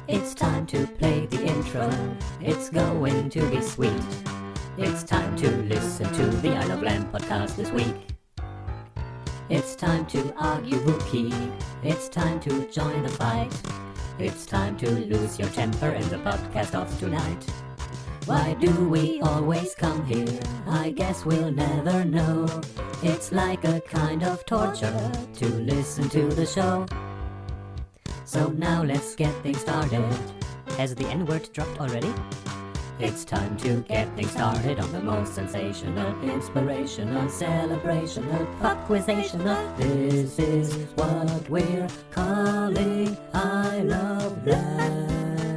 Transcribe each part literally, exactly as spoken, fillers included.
It's time to play the intro. It's going to be sweet. It's time to listen to the I Love Lamb podcast this week. It's time to argue rookie. It's time to join the fight. It's time to lose your temper and the podcast off tonight. Why do we always come here? I guess we'll never know. It's like a kind of torture to listen to the show. So now let's get things started. Has the N-word dropped already? It's time to get things started on the most sensational, inspirational, celebrational, pop-quizational. This is what we're calling I Love Lamb.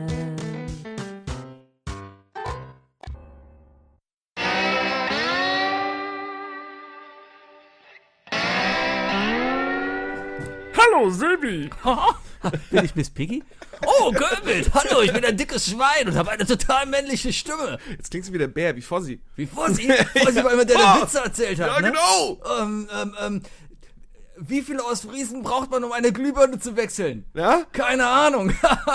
Hallo, Silbi! Bin ich Miss Piggy? Oh, Gilbert! Hallo, ich bin ein dickes Schwein und habe eine total männliche Stimme. Jetzt klingst du wie der Bär, wie Fossi. Wie Fossi? Fossi war immer der, der Witze erzählt hat, Ja, ne? genau! Ähm, ähm, ähm, wie viele Ostfriesen braucht man, um eine Glühbirne zu wechseln? Ja? Keine Ahnung.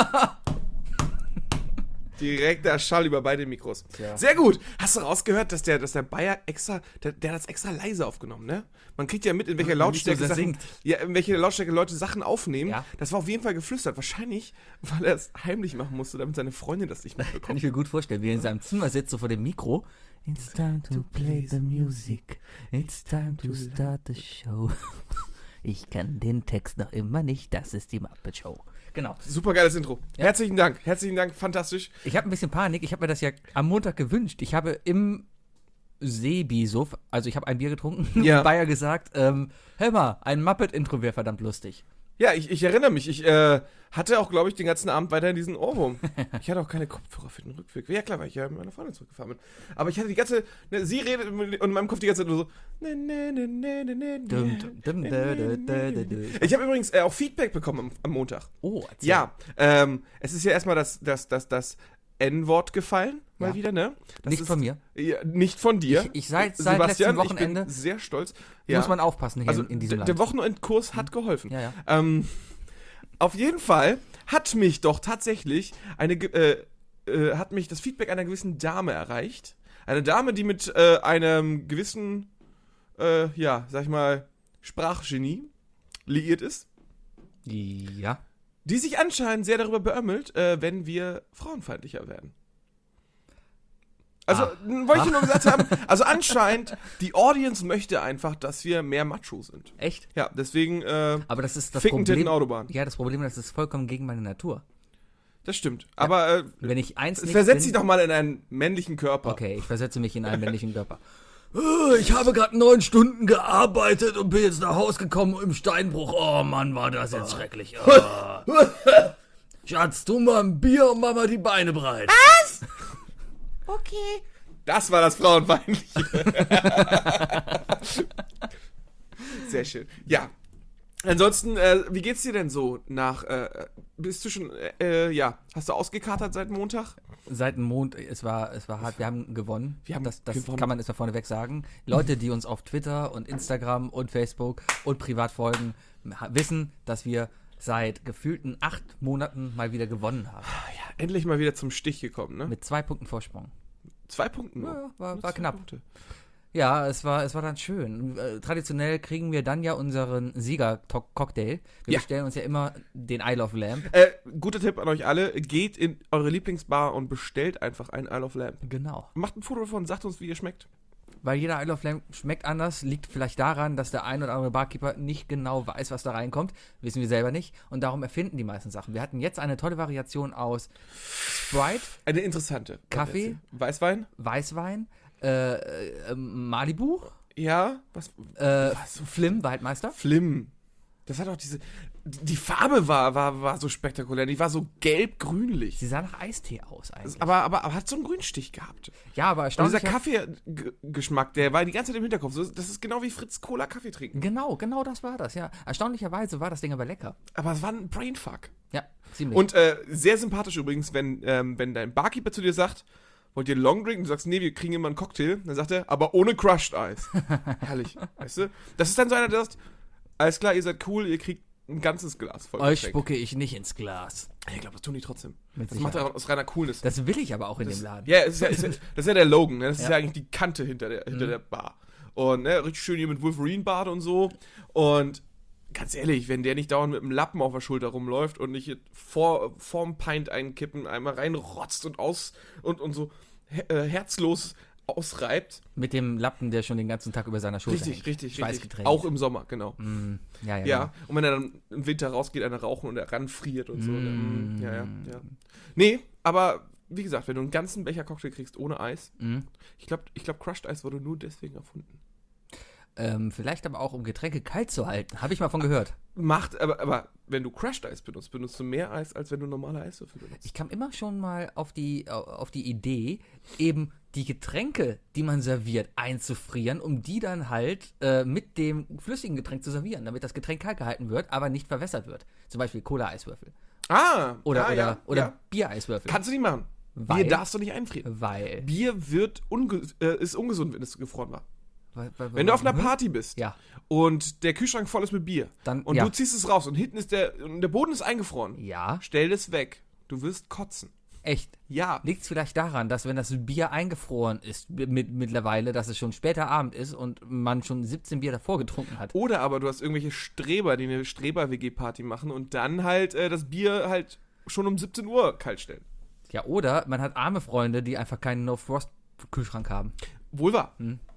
Direkter Schall über beide Mikros. Ja. Sehr gut. Hast du rausgehört, dass der, dass der Bayer extra, der, der hat das extra leise aufgenommen, ne? Man kriegt ja mit, in welcher Wenn Lautstärke nicht so Sachen, singt. ja, in welcher Lautstärke Leute Sachen aufnehmen. Ja. Das war auf jeden Fall geflüstert. Wahrscheinlich, weil er es heimlich machen musste, damit seine Freundin das nicht Kann mitbekommt. ich mir gut vorstellen, wie er in seinem Zimmer sitzt, so vor dem Mikro. It's time to play the music. It's time to start the show. Ich kann den Text noch immer nicht. Das ist die Muppet Show. Genau. Super geiles Intro. Ja. Herzlichen Dank. Herzlichen Dank. Fantastisch. Ich habe ein bisschen Panik. Ich habe mir das ja am Montag gewünscht. Ich habe im Sebi-Suff, also ich habe ein Bier getrunken, Ja. Bayer gesagt, ähm, hör mal, ein Muppet-Intro wäre verdammt lustig. Ja, ich, ich erinnere mich. Ich äh, hatte auch, glaube ich, den ganzen Abend weiterhin diesen Ohrwurm. Ich hatte auch keine Kopfhörer für den Rückweg. Ja, klar, weil ich ja mit meiner Freundin zurückgefahren bin. Aber ich hatte die ganze, ne, sie redet und in meinem Kopf die ganze Zeit nur so. Ne, ne, ne, ne, ne, ne, Dum, dum, ne, dum, ne, dum, ne, dum, dum, ne. dum. Ich habe übrigens äh, auch Feedback bekommen am, am Montag. Oh, erzähl. Ja, ähm, es ist ja erstmal das, das, das, das N-Wort gefallen, mal Ja. wieder, ne? Das Nicht ist, von mir. Ja, nicht von dir. Ich, ich seit, seit Sebastian, letztem Wochenende ich bin sehr stolz. Ja. muss man aufpassen hier Also in, in diesem d- Land. der Wochenendkurs hat geholfen. Ja, ja. Ähm, auf jeden Fall hat mich doch tatsächlich eine, ge- äh, äh, hat mich das Feedback einer gewissen Dame erreicht. Eine Dame, die mit äh, einem gewissen, äh, ja, sag ich mal, Sprachgenie liiert ist, Ja. die sich anscheinend sehr darüber beömmelt, äh, wenn wir frauenfeindlicher werden. Also, Ah. n- wollte ich nur gesagt haben, also anscheinend, die Audience möchte einfach, dass wir mehr Macho sind. Echt? Ja, deswegen, äh, Aber das ist das Ficken, Titten, Problem. Autobahn. Ja, das Problem ist, das ist vollkommen gegen meine Natur. Das stimmt. Aber äh, Wenn ich eins nicht versetz bin, dich doch mal in einen männlichen Körper. Okay, ich versetze mich in einen männlichen Körper. Äh, Ich habe gerade neun Stunden gearbeitet und bin jetzt nach Hause gekommen im Steinbruch. Oh Mann, war das jetzt schrecklich. Oh. Schatz, tu mal ein Bier und mach mal die Beine breit. Okay. Das war das Frauenfeindliche. Sehr schön. Ja. Ansonsten, äh, wie geht's dir denn so nach, äh, bist du schon, äh, ja, hast du ausgekatert seit Montag? Seit dem Mond, es war, es war hart, wir haben gewonnen. Wir haben das das gewonnen. kann man erstmal vorneweg sagen. Leute, die uns auf Twitter und Instagram und Facebook und privat folgen, ha- wissen, dass wir seit gefühlten acht Monaten mal wieder gewonnen haben. Ja, endlich mal wieder zum Stich gekommen, ne? Mit zwei Punkten Vorsprung. Zwei Punkten nur. Ja, war, Nur war zwei knapp. Punkte. Ja, es war, es war dann schön. Äh, traditionell kriegen wir dann ja unseren Sieger-Cocktail. Wir Ja. bestellen uns ja immer den I Love Lamb. Äh, guter Tipp an euch alle, geht in eure Lieblingsbar und bestellt einfach einen Isle of Lamb. Genau. Macht ein Foto davon, sagt uns, wie ihr schmeckt. Weil jeder I Love Lamb schmeckt anders, liegt vielleicht daran, dass der ein oder andere Barkeeper nicht genau weiß, was da reinkommt. Wissen wir selber nicht. Und darum erfinden die meisten Sachen. Wir hatten jetzt eine tolle Variation aus Sprite, Eine interessante. Kaffee? Weißwein? Weißwein, äh, äh, Malibu, Ja. Was? äh, Flim, Waldmeister. Flim. Das hat auch diese. Die Farbe war, war, war so spektakulär. Die war so gelb-grünlich. Sie sah nach Eistee aus eigentlich. Aber, aber, aber hat so einen Grünstich gehabt. ja, aber Und dieser erstaunlich. Kaffeegeschmack, der war die ganze Zeit im Hinterkopf. So, das ist genau wie Fritz Cola Kaffee trinken. Genau, genau das war das, ja. Erstaunlicherweise war das Ding aber lecker. Aber es war ein Brainfuck. Ja, ziemlich. Und äh, sehr sympathisch übrigens, wenn, ähm, wenn dein Barkeeper zu dir sagt, wollt ihr Long Drink? Und du sagst, nee, wir kriegen immer einen Cocktail. Dann sagt er, aber ohne Crushed Eis. Herrlich, weißt du? Das ist dann so einer, der sagt, alles klar, ihr seid cool, ihr kriegt ein ganzes Glas voll Euch Getränk. spucke ich nicht ins Glas. Ich glaube, das tun die trotzdem. Mit Das macht er Sicherheit. aus reiner Coolness. Das will ich aber auch in Das- dem Laden. Ja, es ist ja, es ist ja, das ist ja der Logan, ne? Das ist Ja. ja eigentlich die Kante hinter der, hinter Mhm. der Bar. Und ne, richtig schön hier mit Wolverine-Bart und so. Und ganz ehrlich, wenn der nicht dauernd mit dem Lappen auf der Schulter rumläuft und nicht vor, vorm Pint einkippen, einmal reinrotzt und aus und, und so he- äh, herzlos ausreibt. Mit dem Lappen, der schon den ganzen Tag über seiner Schulter Richtig, hängt. richtig, richtig. Schweißgetränkt. Auch im Sommer, genau. Mm, ja, ja. Ja, und wenn er dann im Winter rausgeht, einer rauchen und er ranfriert und so. Mm. Mm. Ja, ja, ja. Nee, aber wie gesagt, wenn du einen ganzen Becher Cocktail kriegst ohne Eis, genau. Mm. ich glaube, ich glaub, Crushed Eis wurde nur deswegen erfunden. Ähm, vielleicht aber auch, um Getränke kalt zu halten. Habe ich mal von gehört. Macht, aber, aber wenn du Crushed Eis benutzt, benutzt du mehr Eis, als wenn du normale Eiswürfel benutzt. Ich kam immer schon mal auf die, auf die Idee, eben die Getränke, die man serviert, einzufrieren, um die dann halt äh, mit dem flüssigen Getränk zu servieren, damit das Getränk kalt gehalten wird, aber nicht verwässert wird. Zum Beispiel Cola-Eiswürfel. Ah, Oder, ah, oder, ja, oder ja. Bier-Eiswürfel. Kannst du nicht machen. Weil? Bier darfst du nicht einfrieren. Weil. Bier wird unge äh, ist ungesund, wenn es gefroren war. weil, weil Wenn du auf einer Hm? Party bist Ja, und der Kühlschrank voll ist mit Bier dann. und ja. du ziehst es raus und hinten ist der, und der Boden ist eingefroren, ja, stell das weg. Du wirst kotzen. echt. Ja. Liegt es vielleicht daran, dass wenn das Bier eingefroren ist, mit, mittlerweile, dass es schon später Abend ist und man schon siebzehn Bier davor getrunken hat? Oder aber du hast irgendwelche Streber, die eine Streber-W G-Party machen und dann halt äh, das Bier halt schon um siebzehn Uhr kalt stellen. Ja, oder man hat arme Freunde, die einfach keinen No-Frost-Kühlschrank haben. Wohl wahr.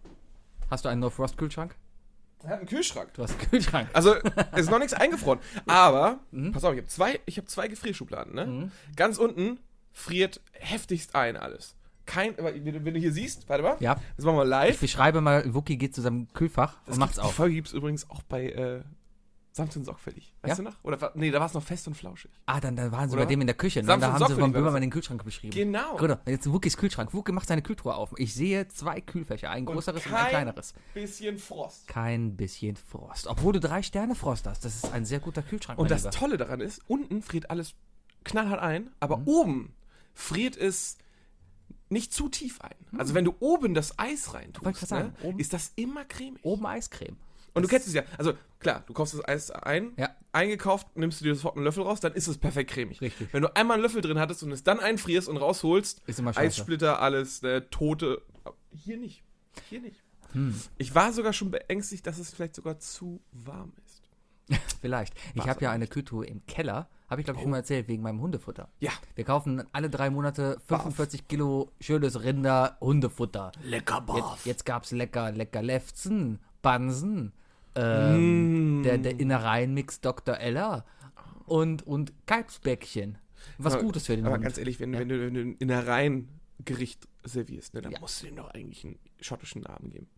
Hast du einen No-Frost-Kühlschrank? Er hat einen Kühlschrank. Du hast einen Kühlschrank. Also, es ist noch nichts eingefroren. Aber, Mhm. pass auf, ich habe zwei, ich hab zwei Gefrierschubladen, ne? Ganz unten friert heftigst ein alles. Kein, aber wenn du wenn du hier siehst, warte mal, Ja, das machen wir ich live. beschreibe mal, Wookie geht zu seinem Kühlfach Das und macht's gibt- Die auf. Folge gibt es übrigens auch bei äh, Samt und Sorgfältig. Weißt Ja? du noch? Oder, war- nee, da war es noch fest und flauschig. Ah, dann, dann waren sie Oder? bei dem in der Küche. Ne? Sanft Da und haben sie sorgfältig von war das. Böhmermann den Kühlschrank beschrieben. Genau. Genau, jetzt Wookies Kühlschrank. Wookie macht seine Kühltruhe auf. Ich sehe zwei Kühlfächer, ein größeres und, ein kein kleineres. Bisschen Frost. Kein bisschen Frost. Obwohl du drei Sterne Frost hast. Das ist ein sehr guter Kühlschrank, Und mein das Lieber. Tolle daran ist, unten friert alles knallhart ein, aber Mhm. oben friert es nicht zu tief ein. Also wenn du oben das Eis reintust, Wollte ich grad ne, sagen, oben- ist das immer cremig. Oben Eiscreme. Und du kennst es ja. Also klar, du kaufst das Eis ein, Ja. eingekauft, nimmst du dir sofort einen Löffel raus, dann ist es perfekt cremig. Richtig. Wenn du einmal einen Löffel drin hattest und es dann einfrierst und rausholst, Ist immer scheiße. Eissplitter, alles, äh, Tote. Hier nicht. Hier nicht. Hm. Ich war sogar schon beängstigt, dass es vielleicht sogar zu warm ist. Vielleicht. Ich War's habe ja aber eine Kühltruhe im Keller. Habe ich, glaube ich, Oh. schon mal erzählt, wegen meinem Hundefutter. Ja. Wir kaufen alle drei Monate fünfundvierzig Kilo schönes Rinder Hundefutter. Lecker Jetzt, jetzt gab es lecker, lecker Lefzen, Bansen, ähm, Mm. der, der Innereienmix Doktor Eller und, und Kalbsbäckchen. Was Aber- Gutes für den Aber Hund. ganz ehrlich, wenn, Ja. wenn du wenn du in der Reihen Gericht servierst, ne, dann Ja. musst du dem doch eigentlich einen schottischen Namen geben.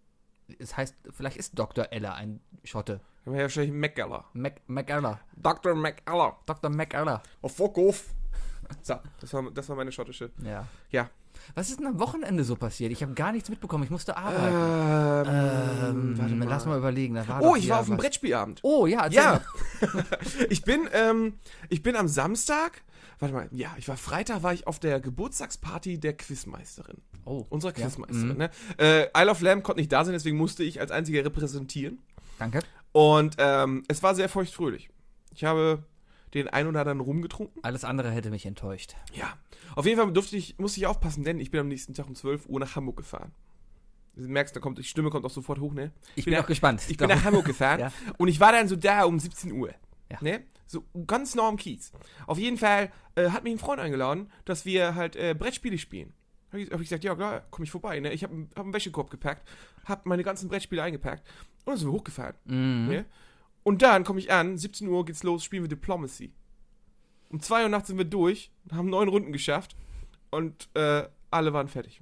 Es heißt, vielleicht ist Doktor Eller ein Schotte. Dann wäre ja wahrscheinlich McGeller. Mac, McEller. Doktor McGeller. Doktor McEller. Oh, fuck off. So, das war, das war meine schottische. Ja. Ja. Was ist denn am Wochenende so passiert? Ich habe gar nichts mitbekommen. Ich musste arbeiten. Ähm, warte Ähm, mal. lass mal überlegen. Da war Oh, doch ich hier war auf einem was. Brettspielabend. Oh, ja, erzähl Ja. mal. ich bin, ähm, ich bin am Samstag, warte mal, ja, ich war Freitag, war ich auf der Geburtstagsparty der Quizmeisterin. Oh, Unserer ja. Quizmeisterin, Mhm. ne? Äh, Isle of Lamb konnte nicht da sein, deswegen musste ich als einziger repräsentieren. Danke. Und ähm, es war sehr feuchtfröhlich. Ich habe den ein oder anderen rumgetrunken. Alles andere hätte mich enttäuscht. Ja. Auf jeden Fall durfte ich, musste ich aufpassen, denn ich bin am nächsten Tag um zwölf Uhr nach Hamburg gefahren. Du merkst, da kommt, die Stimme kommt auch sofort hoch, ne? Ich bin bin nach- auch gespannt. Ich bin Doch. nach Hamburg gefahren Ja. und ich war dann so da um siebzehn Uhr. Ja. Ne? So ganz nah am Kiez. Auf jeden Fall äh, hat mich ein Freund eingeladen, dass wir halt äh, Brettspiele spielen. Habe ich, hab ich gesagt, ja klar, komm ich vorbei. Ne? Ich habe hab einen Wäschekorb gepackt, habe meine ganzen Brettspiele eingepackt und dann sind wir hochgefahren. Mhm. Ne? Und dann komme ich an, siebzehn Uhr geht's los, spielen wir Diplomacy. Um zwei Uhr nachts sind wir durch, haben neun Runden geschafft und äh, alle waren fertig.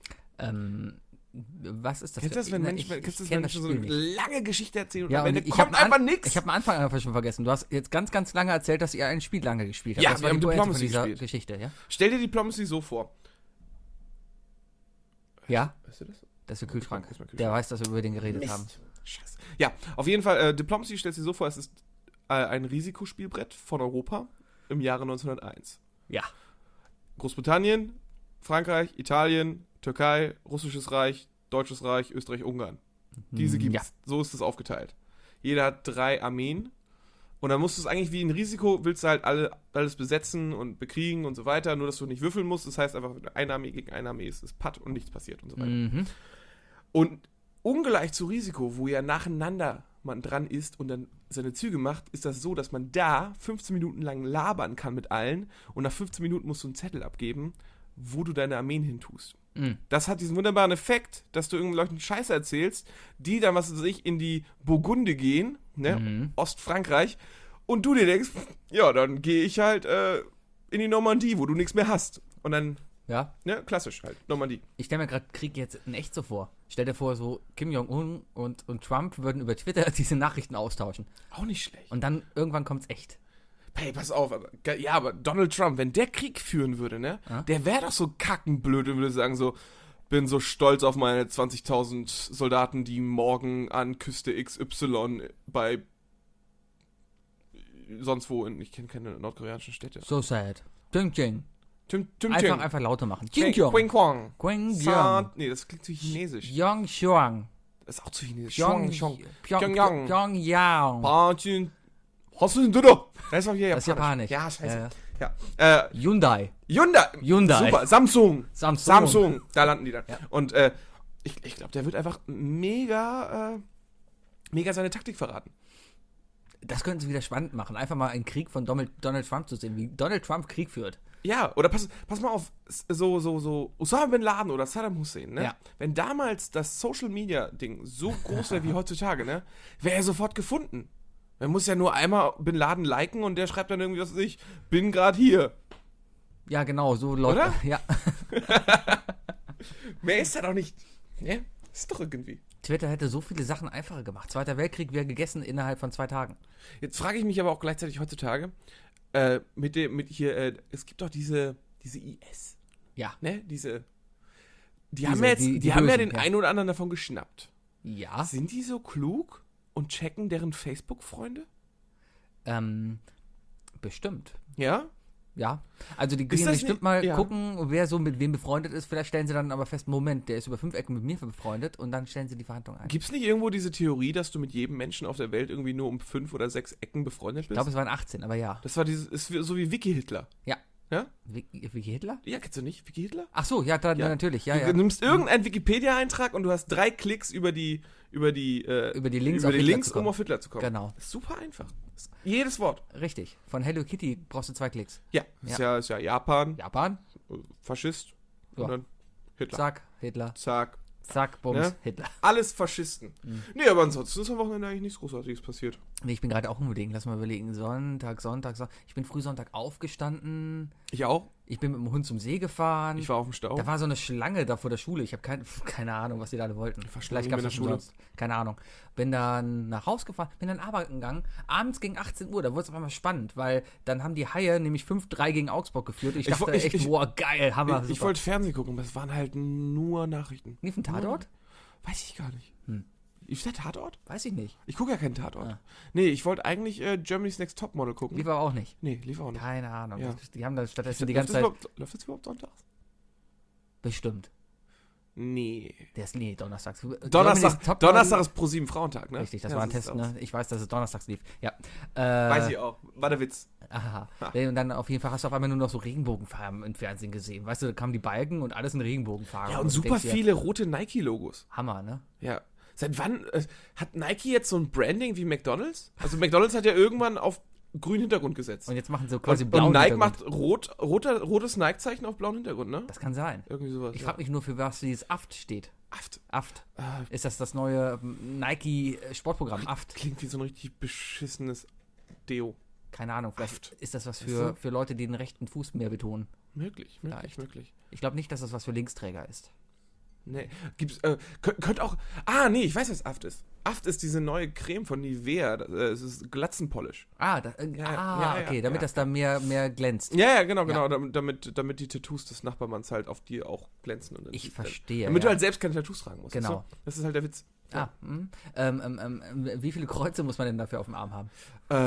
Ähm, was ist das? Kennst du das, wenn Na, Menschen, ich, kennst du ich das, kenn wenn das Menschen so Spiel eine nicht. lange Geschichte erzählen und Ja, am und Ende ich kommt habe einfach nichts? Ich habe am Anfang einfach schon vergessen. Du hast jetzt ganz, ganz lange erzählt, dass ihr ein Spiel lange gespielt habt. Ja, das wir war die haben Pointe von Diplomacy dieser gespielt. Geschichte, ja? Stell dir Diplomacy so vor. Ja, Weißt du das? das ist der Kühlschrank. Das ist mein Kühlschrank. Der weiß, dass wir über den geredet Mist. haben. Scheiße. Ja, auf jeden Fall, äh, Diplomacy stellt sich so vor, es ist äh, ein Risikospielbrett von Europa im Jahre neunzehnhunderteins. Ja. Großbritannien, Frankreich, Italien, Türkei, Russisches Reich, Deutsches Reich, Österreich, Ungarn. Diese Hm, gibt's. So ist es aufgeteilt. Jeder hat drei Armeen Und dann musst du es eigentlich wie ein Risiko, willst du halt alle, alles besetzen und bekriegen und so weiter, nur dass du nicht würfeln musst. Das heißt einfach, wenn eine Armee gegen eine Armee ist, ist Patt und nichts passiert und so weiter. Mhm. Und ungleich zu Risiko, wo ja nacheinander man dran ist und dann seine Züge macht, ist das so, dass man da fünfzehn Minuten lang labern kann mit allen und nach fünfzehn Minuten musst du einen Zettel abgeben, wo du deine Armeen hin tust. Mhm. Das hat diesen wunderbaren Effekt, dass du irgendwelchen Leuten Scheiße erzählst, die dann, was weiß ich, in die Burgunde gehen, ne, Mhm. Ostfrankreich, und du dir denkst, ja, dann gehe ich halt äh, in die Normandie, wo du nichts mehr hast. Und dann, Ja, ne, klassisch halt, Normandie. ich stelle mir gerade Krieg jetzt in echt so vor. Stell dir vor, so Kim Jong-un und, und Trump würden über Twitter diese Nachrichten austauschen. Auch nicht schlecht. Und dann irgendwann kommt's echt. Hey, pass auf, aber, ja, aber Donald Trump, wenn der Krieg führen würde, ne, Ja. der wäre doch so kackenblöd und würde sagen so, bin so stolz auf meine zwanzigtausend Soldaten, die morgen an Küste X Y bei sonst wo, in, ich kenne keine nordkoreanischen Städte. So sad. Ding Jing. Tim, Tim Einfach, einfach lauter machen. Jing Quing Jong. Kwang. Quing San, Jong. nee, das klingt zu chinesisch. Yong Shuang. Das ist auch zu chinesisch. Pyong- Shuang, Pyong- Pyongyang. Pyongyang. Bajin. Hast du den Döder? Das ist auch hier Das ist Japanisch. Ja, scheiße. Ja, Ja. Äh, Hyundai. Hyundai. Hyundai. Super. Samsung. Samsung. Samsung. Da landen die dann. Ja. Und äh, ich, ich glaube, der wird einfach mega, äh, mega seine Taktik verraten. Das könnten sie wieder spannend machen. Einfach mal einen Krieg von Donald, Donald Trump zu sehen, wie Donald Trump Krieg führt. Ja, oder pass, pass mal auf, so, so, so, Osama Bin Laden oder Saddam Hussein, ne? Ja. Wenn damals das Social-Media-Ding so groß wäre wie heutzutage, ne? Wäre er sofort gefunden. Man muss ja nur einmal Bin Laden liken und der schreibt dann irgendwie, was weiß ich, bin gerade hier. Ja, genau, so läuft Oder? Ja. Mehr ist ja doch nicht, ne? Ist doch irgendwie. Twitter hätte so viele Sachen einfacher gemacht. Zweiter Weltkrieg wäre gegessen innerhalb von zwei Tagen. Jetzt frage ich mich aber auch gleichzeitig heutzutage, äh, mit dem, mit hier, äh, es gibt doch diese, diese I S, Ja. ne? Diese, die Diese, haben ja jetzt, die- die, die haben ja Bösen, den ja. einen oder anderen davon geschnappt. Ja. Sind die so klug und checken deren Facebook-Freunde? Ähm, bestimmt. Ja? Ja. Also die Ist gehen das bestimmt nicht- mal ja. gucken, wer so mit wem befreundet ist. Vielleicht stellen sie dann aber fest, Moment, der ist über fünf Ecken mit mir befreundet und dann stellen sie die Verhandlung ein. Gibt es nicht irgendwo diese Theorie, dass du mit jedem Menschen auf der Welt irgendwie nur um fünf oder sechs Ecken befreundet Ich bist? glaube, es waren achtzehn, aber ja. Das war dieses, ist wie- so wie Wiki-Hitler. Ja. Ja? Vicky Vicky Hitler? Ja, kennst du nicht Wiki-Hitler? Ach so, ja, da, Ja. natürlich, ja, du ja. nimmst irgendeinen Wikipedia-Eintrag und du hast drei Klicks über die, über die, äh, Über die Links über auf die Hitler Links zu kommen. um auf Hitler zu kommen. Genau. Das ist super einfach. Das ist jedes Wort. Richtig. Von Hello Kitty brauchst du zwei Klicks. Ja, ist ja, ist ja Japan, Japan, äh, Faschist Ja. und dann Hitler. zack, Hitler, Zack. zack, bums, Ja. Hitler. Alles Faschisten. Mhm. Nee, aber ansonsten ist am Wochenende eigentlich nichts Großartiges passiert. Nee, ich bin gerade auch im Überlegen, lass mal überlegen. Sonntag, Sonntag, Sonntag. Ich bin früh Sonntag aufgestanden. Ich auch. Ich bin mit dem Hund zum See gefahren. Ich war auf dem Stau. Da war so eine Schlange da vor der Schule. Ich habe kein, keine Ahnung, was die da alle wollten. war Vielleicht Schlangen gab es in das der Schule. umsonst. Keine Ahnung. Bin dann nach Haus gefahren, bin dann arbeiten gegangen. Abends gegen achtzehn Uhr, da wurde es auf einmal spannend, weil dann haben die Haie nämlich fünf drei gegen Augsburg geführt. Ich Ich dachte wo- ich- echt, ich- boah, geil, Hammer. ich ich super. wollte Fernsehen gucken, aber es waren halt nur Nachrichten. Lief ein Tatort? Weiß ich gar nicht. Hm. Ist der Tatort? Weiß ich nicht. Ich gucke ja keinen Tatort. Ah. Nee, ich wollte eigentlich äh, Germany's Next Topmodel gucken. Lief aber auch nicht. Nee, lief auch nicht. Keine Ahnung. Ja. Die haben da stattdessen die läuft, ganze das Zeit. überhaupt, läuft das überhaupt sonntags? Bestimmt. Nee. Der ist nee, donnerstags. Donnerstag, Germany's Top Donnerstag ist pro sieben Frauentag, ne? Richtig, das Ja, war ein sieht's Test, aus. ne? Ich weiß, dass es donnerstags lief. Ja. Äh, Weiß ich auch. War der Witz. Aha. Ha. Und dann auf jeden Fall hast du auf einmal nur noch so Regenbogenfarben im Fernsehen gesehen. Weißt du, da kamen die Balken und alles in Regenbogenfarben. Ja, und du super denkst dir, viele rote Nike-Logos. Hammer, ne? Ja. Seit wann äh, hat Nike jetzt so ein Branding wie McDonald's? Also McDonald's hat ja irgendwann auf grünen Hintergrund gesetzt. Und jetzt machen sie quasi und, blauen und Nike Hintergrund. macht rot, roter, rotes Nike-Zeichen auf blauen Hintergrund, ne? Das kann sein. Irgendwie sowas. Ich ja. frage mich nur, für was dieses Aft steht. Aft. Aft. Ah, Ist das das neue ähm, Nike-Sportprogramm? Aft. klingt wie so ein richtig beschissenes Deo. Keine Ahnung. Vielleicht Aft. ist das was Weißt für, du? für Leute, die den rechten Fuß mehr betonen. Möglich, möglich, Vielleicht. möglich. Ich glaube nicht, dass das was für Linksträger ist. Nee, gibt's, äh, könnt, könnt auch, ah, nee, ich weiß, was Aft ist. Aft ist diese neue Creme von Nivea, das, äh, es ist Glatzenpolish. Ah, da, äh, Ja, ah ja, ja, okay, damit ja. das da mehr, mehr glänzt. Ja, ja, genau, genau, Ja. damit, damit, damit die Tattoos des Nachbarmanns halt auf dir auch glänzen. Und dann Ich sieht- verstehe. Damit ja. du halt selbst keine Tattoos tragen musst. Genau. weißt du? Das ist halt der Witz. Ah, hm. ähm, ähm, ähm, wie viele Kreuze muss man denn dafür auf dem Arm haben? Äh,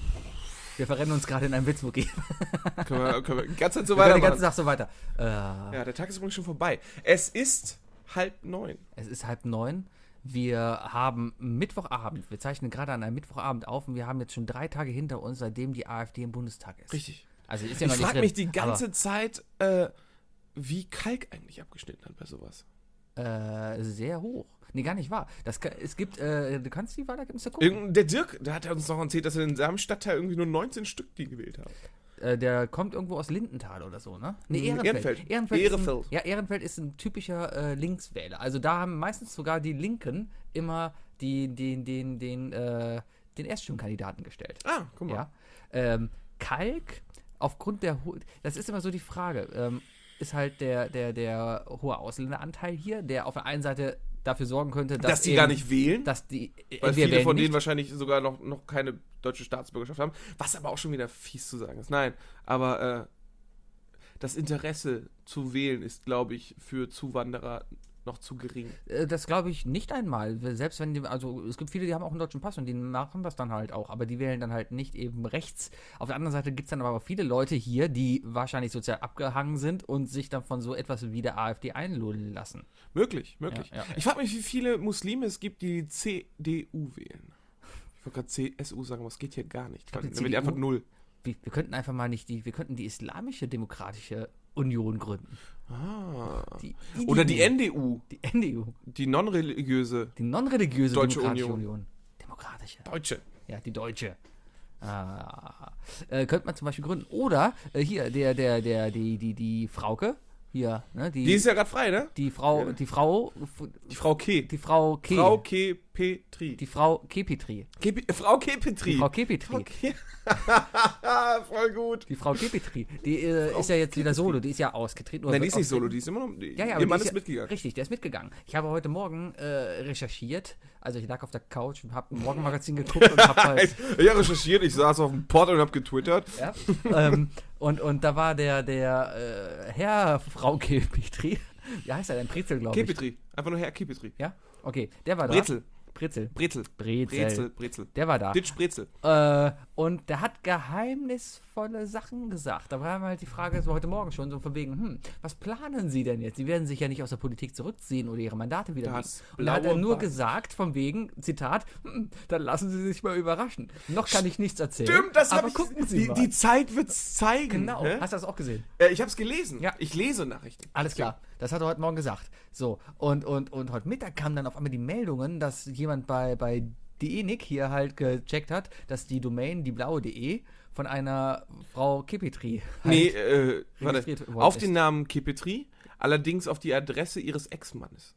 Wir verrennen uns gerade in einem Witz, Wookie. können wir, können wir die ganze Zeit so Wir können den weitermachen. ganzen Tag so weiter. Äh, Ja, der Tag ist übrigens schon vorbei. Es ist halb neun. Es ist halb neun. Wir haben Mittwochabend, wir zeichnen gerade an einem Mittwochabend auf und wir haben jetzt schon drei Tage hinter uns, seitdem die AfD im Bundestag ist. Richtig. Also ist ja Ich noch nicht frage drin, mich die ganze Zeit, äh, wie Kalk eigentlich abgeschnitten hat bei sowas. aber, äh, sehr hoch. Nee, gar nicht wahr. Das, ka- es gibt, äh, du kannst die Wahlergebnisse gucken. Irgend, der Dirk, der hat ja uns noch erzählt, dass er in seinem Stadtteil irgendwie nur neunzehn Stück die gewählt haben. Äh, der kommt irgendwo aus Lindenthal oder so, ne? Nee, Hm, Ehrenfeld. Ehrenfeld. Ehrenfeld, Ist Ehrenfeld. ein, ja, Ehrenfeld ist ein typischer äh, Linkswähler. Also da haben meistens sogar die Linken immer die, den, den, den, äh, den Erststimmkandidaten gestellt. Ah, guck mal. Ja. Ähm, Kalk, aufgrund der, ho- das ist immer so die Frage, ähm, ist halt der, der, der hohe Ausländeranteil hier, der auf der einen Seite dafür sorgen könnte, dass, Dass die eben, gar nicht wählen, dass die, weil entweder viele wählen von nicht, denen wahrscheinlich sogar noch, noch keine deutsche Staatsbürgerschaft haben, was aber auch schon wieder fies zu sagen ist. Nein, aber äh, das Interesse zu wählen ist, glaube ich, für Zuwanderer noch zu gering. Äh, Das glaube ich nicht einmal. Selbst wenn die, also es gibt viele, die haben auch einen deutschen Pass und die machen das dann halt auch, aber die wählen dann halt nicht eben rechts. Auf der anderen Seite gibt es dann aber auch viele Leute hier, die wahrscheinlich sozial abgehangen sind und sich dann von so etwas wie der AfD einlullen lassen. Möglich, möglich. Ja, ja, ja. Ich frage mich, wie viele Muslime es gibt, die die C D U wählen. Ich wollte gerade C S U sagen, aber es geht hier gar nicht. glaub, die Dann wird die C D U einfach null. Wir, wir könnten einfach mal nicht die, wir könnten die Islamische Demokratische Union gründen. Ah. Die Oder die I D U. N D U, Die N D U. die non-religiöse Die non-religiöse Deutsche Demokratische Union. Union. Demokratische. Deutsche. Ja, die Deutsche. Ah. Äh, könnte man zum Beispiel gründen. Oder äh, hier, der, der, der, die, die, die Frauke. Hier, ne? Die, Die ist ja gerade frei, ne? die Frau, Ja. die Frau, Die Frau K. die Frau Ke. Frau K. Petri. Die Frau Kepetri. Ke Frau K. Petri. Die Frau Kepetri. K. Voll gut. Die Frau Kepetri. Die äh, ist ja jetzt wieder solo. Die ist ja ausgetreten. oder Nein, die wird ist nicht solo, austreten. die ist immer noch. Die, Ja, ja, ihr aber Mann die ist ja- mitgegangen. Richtig, der ist mitgegangen. Ich habe heute Morgen äh, recherchiert. Also ich lag auf der Couch und habe ein Morgenmagazin geguckt und habe halt. Ich habe recherchiert, ich saß auf dem Port und habe getwittert. Ja. ähm, und, und da war der, der äh, Herr Frau Kepetri. Wie heißt er denn? Brezel, glaube K. ich. Petri. Einfach nur Herr K. Petri. Ja? Okay, der war da. Brezel. Brezel. Brezel. Brezel. Brezel. Brezel. Der war da. Ditch Brezel. Äh, und der hat geheimnisvolle Sachen gesagt. Da war halt die Frage, so heute Morgen schon, so von wegen, hm, was planen Sie denn jetzt? Sie werden sich ja nicht aus der Politik zurückziehen oder Ihre Mandate wieder Das nehmen. Und da hat er blaue nur Band. gesagt, von wegen, Zitat, hm, dann lassen Sie sich mal überraschen. Noch kann ich nichts erzählen. Stimmt, das aber habe ich. gucken Sie die, mal. die Zeit wird's zeigen. genau, Ne? hast du das auch gesehen? Äh, ich habe es gelesen. Ja. Ich lese Nachrichten. Alles klar, das hat er heute Morgen gesagt. So, und, und, und heute Mittag kamen dann auf einmal die Meldungen, dass jemand bei, bei Dienik hier halt gecheckt hat, dass die Domain, die blaue.de, von einer Frau Kepetri halt Nee, äh, warte. registriert worden Auf ist. den Namen K. Petri, allerdings auf die Adresse ihres Ex-Mannes.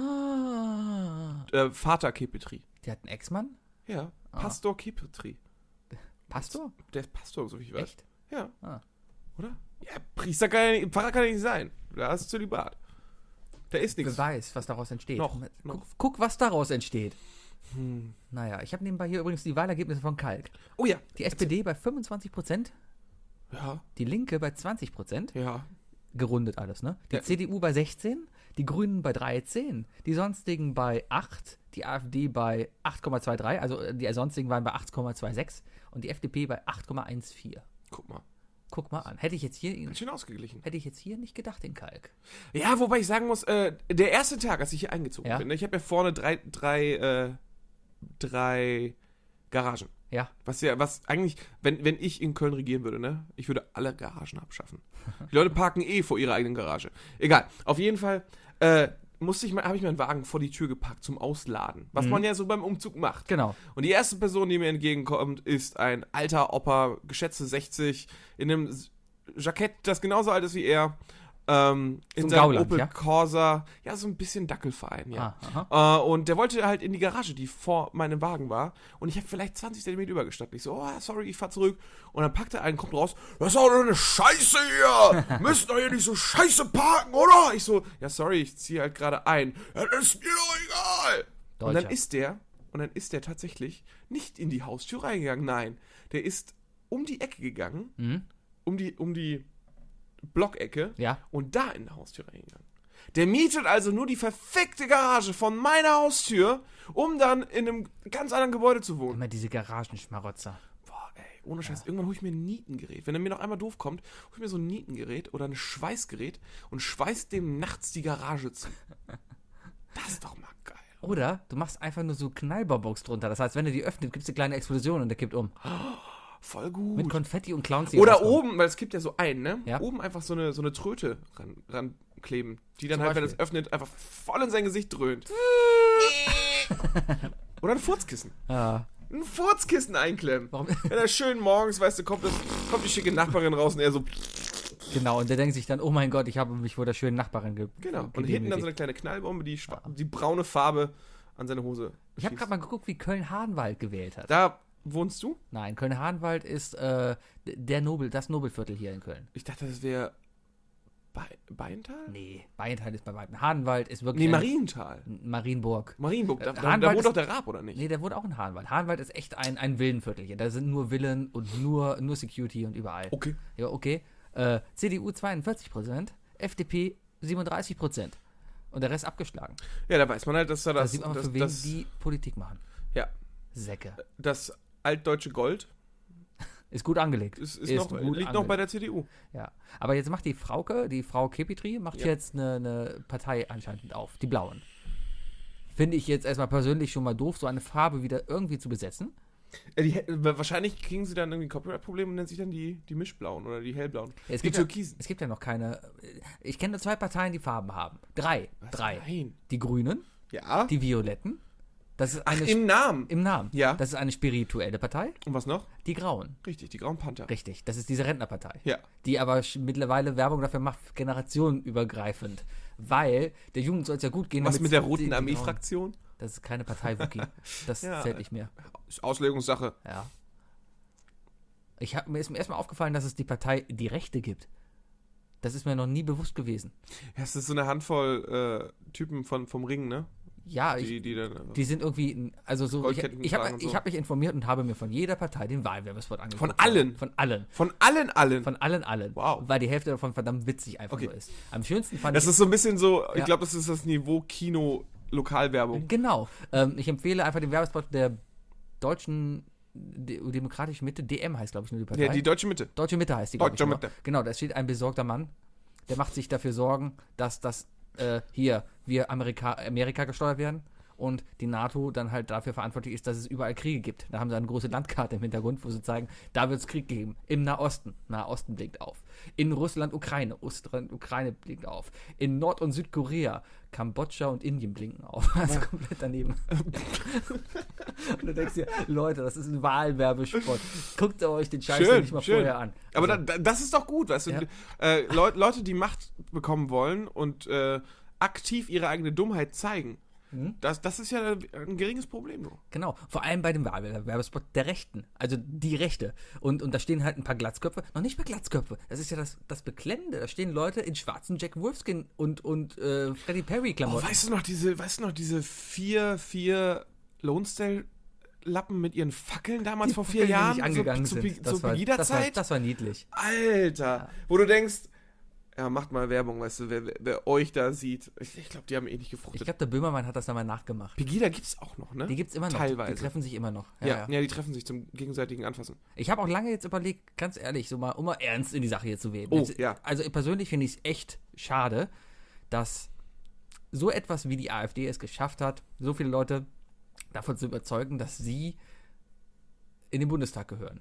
Ah, Äh, Vater K. Petri. die hat einen Ex-Mann? Ja, Ah. Pastor K. Petri. Pastor? Der ist Pastor, so wie ich weiß. Echt? Ja. Ah. Oder? Ja, Priester kann ja nicht, Pfarrer kann ja nicht sein. Da ist Zölibat. Da ist nichts. Wer weiß, was daraus entsteht. Noch, Guck, noch. guck, was daraus entsteht. Hm. Naja, ich habe nebenbei hier übrigens die Wahlergebnisse von Kalk. Oh ja. Die S P D bei fünfundzwanzig Prozent, Ja, die Linke bei zwanzig Prozent, ja. gerundet alles, ne? Die Ja. C D U bei sechzehn, die Grünen bei dreizehn, die Sonstigen bei acht, die AfD bei acht Komma dreiundzwanzig, also äh, die Sonstigen waren bei acht Komma sechsundzwanzig und die F D P bei acht Komma vierzehn. Guck mal. Guck mal an. Hätte ich jetzt hier, Ganz schön ausgeglichen. hätte ich jetzt hier nicht gedacht, den Kalk. Ja, wobei ich sagen muss, äh, der erste Tag, als ich hier eingezogen Ja. bin, ne, ich habe ja vorne drei, drei, äh, drei Garagen. Ja. Was ja, was eigentlich, wenn, wenn ich in Köln regieren würde, ne, ich würde alle Garagen abschaffen. Die Leute parken eh vor ihrer eigenen Garage. Egal. Auf jeden Fall, äh, musste ich mal, habe ich meinen Wagen vor die Tür geparkt zum Ausladen. Was Mhm. man ja so beim Umzug macht. Genau. Und die erste Person, die mir entgegenkommt, ist ein alter Opa, geschätzte sechzig, in einem S- Jackett, das genauso alt ist wie er, ähm, in So ein seinem Gauland, Opel ja? Corsa, ja, so ein bisschen Dackelverein, ja. Ah, aha. Äh, und der wollte halt in die Garage, die vor meinem Wagen war. Und ich habe vielleicht zwanzig Zentimeter übergestanden. Ich so, oh, sorry, ich fahr zurück. Und dann packt er einen, kommt raus, das ist auch eine Scheiße hier. Müsst doch hier nicht so scheiße parken, oder? Ich so, ja, sorry, ich ziehe halt gerade ein. Ja, das ist mir doch egal. Und dann Deutscher. ist der, und dann ist der tatsächlich nicht in die Haustür reingegangen. Nein, der ist um die Ecke gegangen, Mhm. um die, um die Blockecke Ja. und da in die Haustür reingegangen. Der mietet also nur die verfickte Garage von meiner Haustür, um dann in einem ganz anderen Gebäude zu wohnen. Immer diese Garagenschmarotzer. Boah, ey, ohne Scheiß, irgendwann hole ich mir ein Nietengerät. Wenn er mir noch einmal doof kommt, hole ich mir so ein Nietengerät oder ein Schweißgerät und schweißt dem nachts die Garage zu. Das ist doch mal geil. Oder du machst einfach nur so Knallbonbons drunter. Das heißt, wenn er die öffnet, gibt es eine kleine Explosion und der kippt um. Voll gut. Mit Konfetti und Clowns. die Oder rauskommen. oben, weil es gibt ja so einen, ne? Ja. Oben einfach so eine, so eine Tröte ran, rankleben, die dann Zum halt, wenn Beispiel. es öffnet, einfach voll in sein Gesicht dröhnt. Oder ein Furzkissen. Ja. Ein Furzkissen einklemmen. Warum? Wenn er schön morgens, weißt du, kommt, das, kommt die schicke Nachbarin raus und er so, Genau, und der denkt sich dann, oh mein Gott, ich habe mich vor der schönen Nachbarin ge genau. Und gedemütigt. hinten dann so eine kleine Knallbombe, die, schwa- die braune Farbe an seine Hose. Ich habe schießt. gerade mal geguckt, wie Köln-Hahnwald gewählt hat. Da wohnst du? Nein, Köln-Hahnwald ist äh, der Nobel, das Nobelviertel hier in Köln. Ich dachte, das wäre Be Beintal? Nee, Beintal ist bei weitem. Hahnwald ist wirklich Nee, ein- Mariental. Marienburg. Marienburg, da, Äh, da, da Hahnwald wohnt doch ist- der Raab, oder nicht? Nee, der wohnt auch in Hahnwald. Hahnwald ist echt ein, ein Villenviertel hier. Da sind nur Villen und nur, nur Security und überall. Okay. Ja, okay. Äh, C D U zweiundvierzig Prozent, F D P siebenunddreißig Prozent. Und der Rest abgeschlagen. Ja, da weiß man halt, dass da Da das, sieht man, das, für wen das, die Politik machen. ja, Säcke. das altdeutsche Gold Ist gut angelegt. ist, ist noch, gut liegt noch angelegt. bei der C D U. Ja. Aber jetzt macht die Frauke, die Frau Kepitri, macht Ja. jetzt eine, eine Partei anscheinend auf. Die Blauen. Finde ich jetzt erstmal persönlich schon mal doof, so eine Farbe wieder irgendwie zu besetzen. Äh, die, hä- wahrscheinlich kriegen sie dann irgendwie ein Copyright-Problem und nennen sich dann die, die Mischblauen oder die hellblauen. Ja, es, die gibt ja, Türkisen. es gibt ja noch keine. Ich kenne nur zwei Parteien, die Farben haben. Drei. Was? Drei. Nein. Die Grünen, Ja. die Violetten. Das ist Ach, eine im Namen. im Namen. Ja. Das ist eine spirituelle Partei. Und was noch? Die Grauen. Richtig, die Grauen Panther. Richtig. Das ist diese Rentnerpartei. Ja. Die aber sch- mittlerweile Werbung dafür macht, generationenübergreifend. Weil der Jugend soll es ja gut gehen. Was damit mit der die- Roten die Grauen- Armee-Fraktion? Das ist keine Partei, Wookie. Das Ja. zählt nicht mehr. Ist Auslegungssache. Ja. Ich hab, mir ist mir erstmal aufgefallen, dass es die Partei Die Rechte gibt. Das ist mir noch nie bewusst gewesen. Ja, es ist so eine Handvoll äh, Typen von, vom Ring, ne? Ja, ich, Die, die dann. die sind irgendwie, also so, ich, Goldketten ich tragen habe und so. ich hab mich informiert und habe mir von jeder Partei den Wahlwerbespot angeguckt. Von allen? Von allen. Von allen, allen. Von allen, allen. Wow. Weil die Hälfte davon verdammt witzig einfach Okay. nur ist. Am schönsten fand das ich... ist so ein bisschen so, ich Ja. glaube, das ist das Niveau Kino-Lokalwerbung. Genau. Ähm, ich empfehle einfach den Werbespot der deutschen De Demokratischen Mitte. D M heißt, glaube ich, nur die Partei. Ja, die deutsche Mitte. Deutsche Mitte heißt die, glaub Deutsche ich, nur. Mitte. Genau, da steht ein besorgter Mann, der macht sich dafür Sorgen, dass das äh, hier, wir Amerika, Amerika gesteuert werden und die NATO dann halt dafür verantwortlich ist, dass es überall Kriege gibt. Da haben sie eine große Landkarte im Hintergrund, wo sie zeigen, da wird es Krieg geben. Im Nahosten, Nahosten blinkt auf. In Russland, Ukraine, Russland, Ukraine blinkt auf. In Nord- und Südkorea, Kambodscha und Indien blinken auf. Also komplett daneben. Und du denkst dir, Leute, das ist ein Wahlwerbespot. Guckt euch den Scheiß Schön, nicht mal schön. vorher an. Aber Also, da, da, das ist doch gut, weißt du. Ja. Äh, Leu Leute, die Macht bekommen wollen und äh, aktiv ihre eigene Dummheit zeigen, Mhm. das, das ist ja ein geringes Problem nur. Genau, vor allem bei dem Wahlwerbespot der Rechten, also die Rechte. Und, und da stehen halt ein paar Glatzköpfe, noch nicht mal Glatzköpfe, das ist ja das, das Beklemmende, da stehen Leute in schwarzen Jack Wolfskin und, und äh, Freddie Oh, Perry-Klamotten. weißt du noch diese, weißt du noch diese vier, vier Lone-Style-Lappen mit ihren Fackeln damals vor vier Die Jahren? nicht angegangen so, sind. Zu, Das zu war, das, war, Pegida-Zeit? das war niedlich. Alter, wo du denkst, ja, macht mal Werbung, weißt du, wer, wer, wer euch da sieht. Ich, ich glaube, die haben eh nicht Ich gefruchtet. glaube, der Böhmermann hat das dann mal nachgemacht. Pegida gibt's auch noch, ne? Die gibt's immer noch, Teilweise. die treffen sich immer noch. Ja, ja, ja. ja, die treffen sich zum gegenseitigen Anfassen. Ich habe auch lange jetzt überlegt, ganz ehrlich, so mal, um mal ernst in die Sache hier zu wählen. Oh, Jetzt, ja. Also persönlich finde ich es echt schade, dass so etwas wie die AfD es geschafft hat, so viele Leute davon zu überzeugen, dass sie in den Bundestag gehören.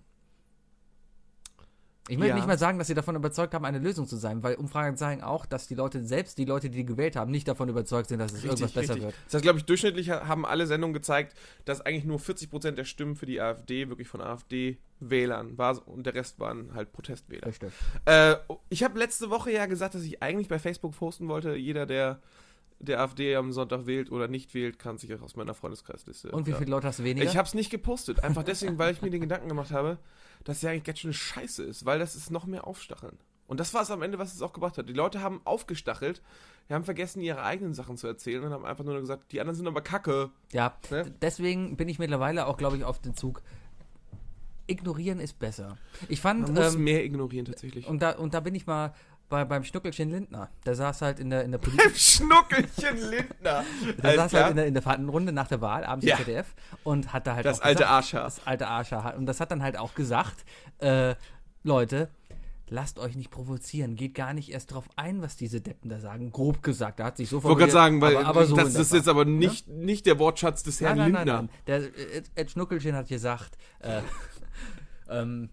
Ich möchte Ja. nicht mal sagen, dass sie davon überzeugt haben, eine Lösung zu sein, weil Umfragen zeigen auch, dass die Leute, selbst die Leute, die die gewählt haben, nicht davon überzeugt sind, dass es irgendwas besser wird. Das heißt, glaube ich, durchschnittlich ha- haben alle Sendungen gezeigt, dass eigentlich nur vierzig Prozent der Stimmen für die AfD wirklich von AfD-Wählern war und der Rest waren halt Protestwähler. Richtig. Äh, ich habe letzte Woche ja gesagt, dass ich eigentlich bei Facebook posten wollte, jeder, der der AfD am Sonntag wählt oder nicht wählt, kann sich auch aus meiner Freundeskreisliste. Und wie ja. viele Leute hast du weniger? Ich habe es nicht gepostet, einfach deswegen, weil ich mir den Gedanken gemacht habe, dass ja eigentlich ganz schön scheiße ist, weil das ist noch mehr Aufstacheln. Und das war es am Ende, was es auch gebracht hat. Die Leute haben aufgestachelt, die haben vergessen, ihre eigenen Sachen zu erzählen und haben einfach nur gesagt, die anderen sind aber kacke. Ja, Ne? d- deswegen bin ich mittlerweile auch, glaube ich, auf den Zug. Ignorieren ist besser. Ich fand, Man muss ähm, mehr ignorieren tatsächlich. und, da, und da bin ich mal bei, beim Schnuckelchen Lindner. Der saß halt in der, in der Politik. Beim Schnuckelchen Lindner. Der Alles saß klar? halt in der, in der Fahrtenrunde nach der Wahl, abends Ja. im Z D F, und hat da halt Das auch alte gesagt, Arschhaar. Das alte Arschhaar. Und das hat dann halt auch gesagt, äh, Leute, lasst euch nicht provozieren, geht gar nicht erst drauf ein, was diese Deppen da sagen. Grob gesagt, da hat sich so Ich wollte gerade sagen, weil aber, aber so das, das ist jetzt aber nicht, ja? nicht der Wortschatz des Herrn nein, nein, Lindner. Nein, nein. Der Ed, Ed Schnuckelchen hat gesagt, äh, ähm,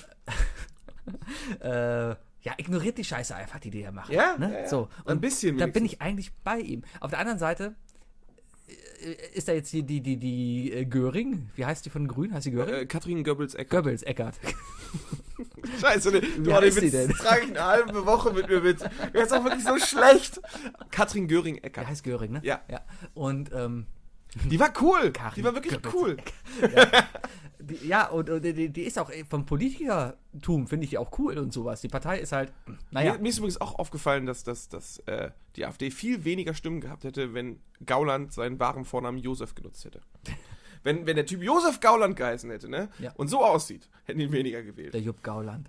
äh, ja, ignoriert die Scheiße einfach, die die da machen. Ja, ne? ja, ja. So. Und ein bisschen. da bin ich eigentlich bei ihm. Auf der anderen Seite ist da jetzt die, die, die, die äh, Göring, wie heißt die von Grün? Heißt die Göring? Äh, Katrin Goebbels-Eckert. Goebbels-Eckert. Scheiße, ne? Wie Du, heißt den die denn? Witz trage ich eine halbe Woche mit mir mit. Der ist auch wirklich so schlecht. Katrin Der Göring-Eckert. heißt Göring, ne? Ja. ja. Und, ähm, Die war cool. Karin Die war wirklich Goebbels- cool. Ja, die, ja und, und die, die ist auch vom Politikertum, finde ich die auch cool und sowas. Die Partei ist halt, naja. Mir, mir ist übrigens auch aufgefallen, dass, dass, dass äh, die AfD viel weniger Stimmen gehabt hätte, wenn Gauland seinen wahren Vornamen Josef genutzt hätte. Wenn, wenn der Typ Josef Gauland geheißen hätte, ne? Ja. Und so aussieht, hätten ihn weniger gewählt. Der Jupp Gauland.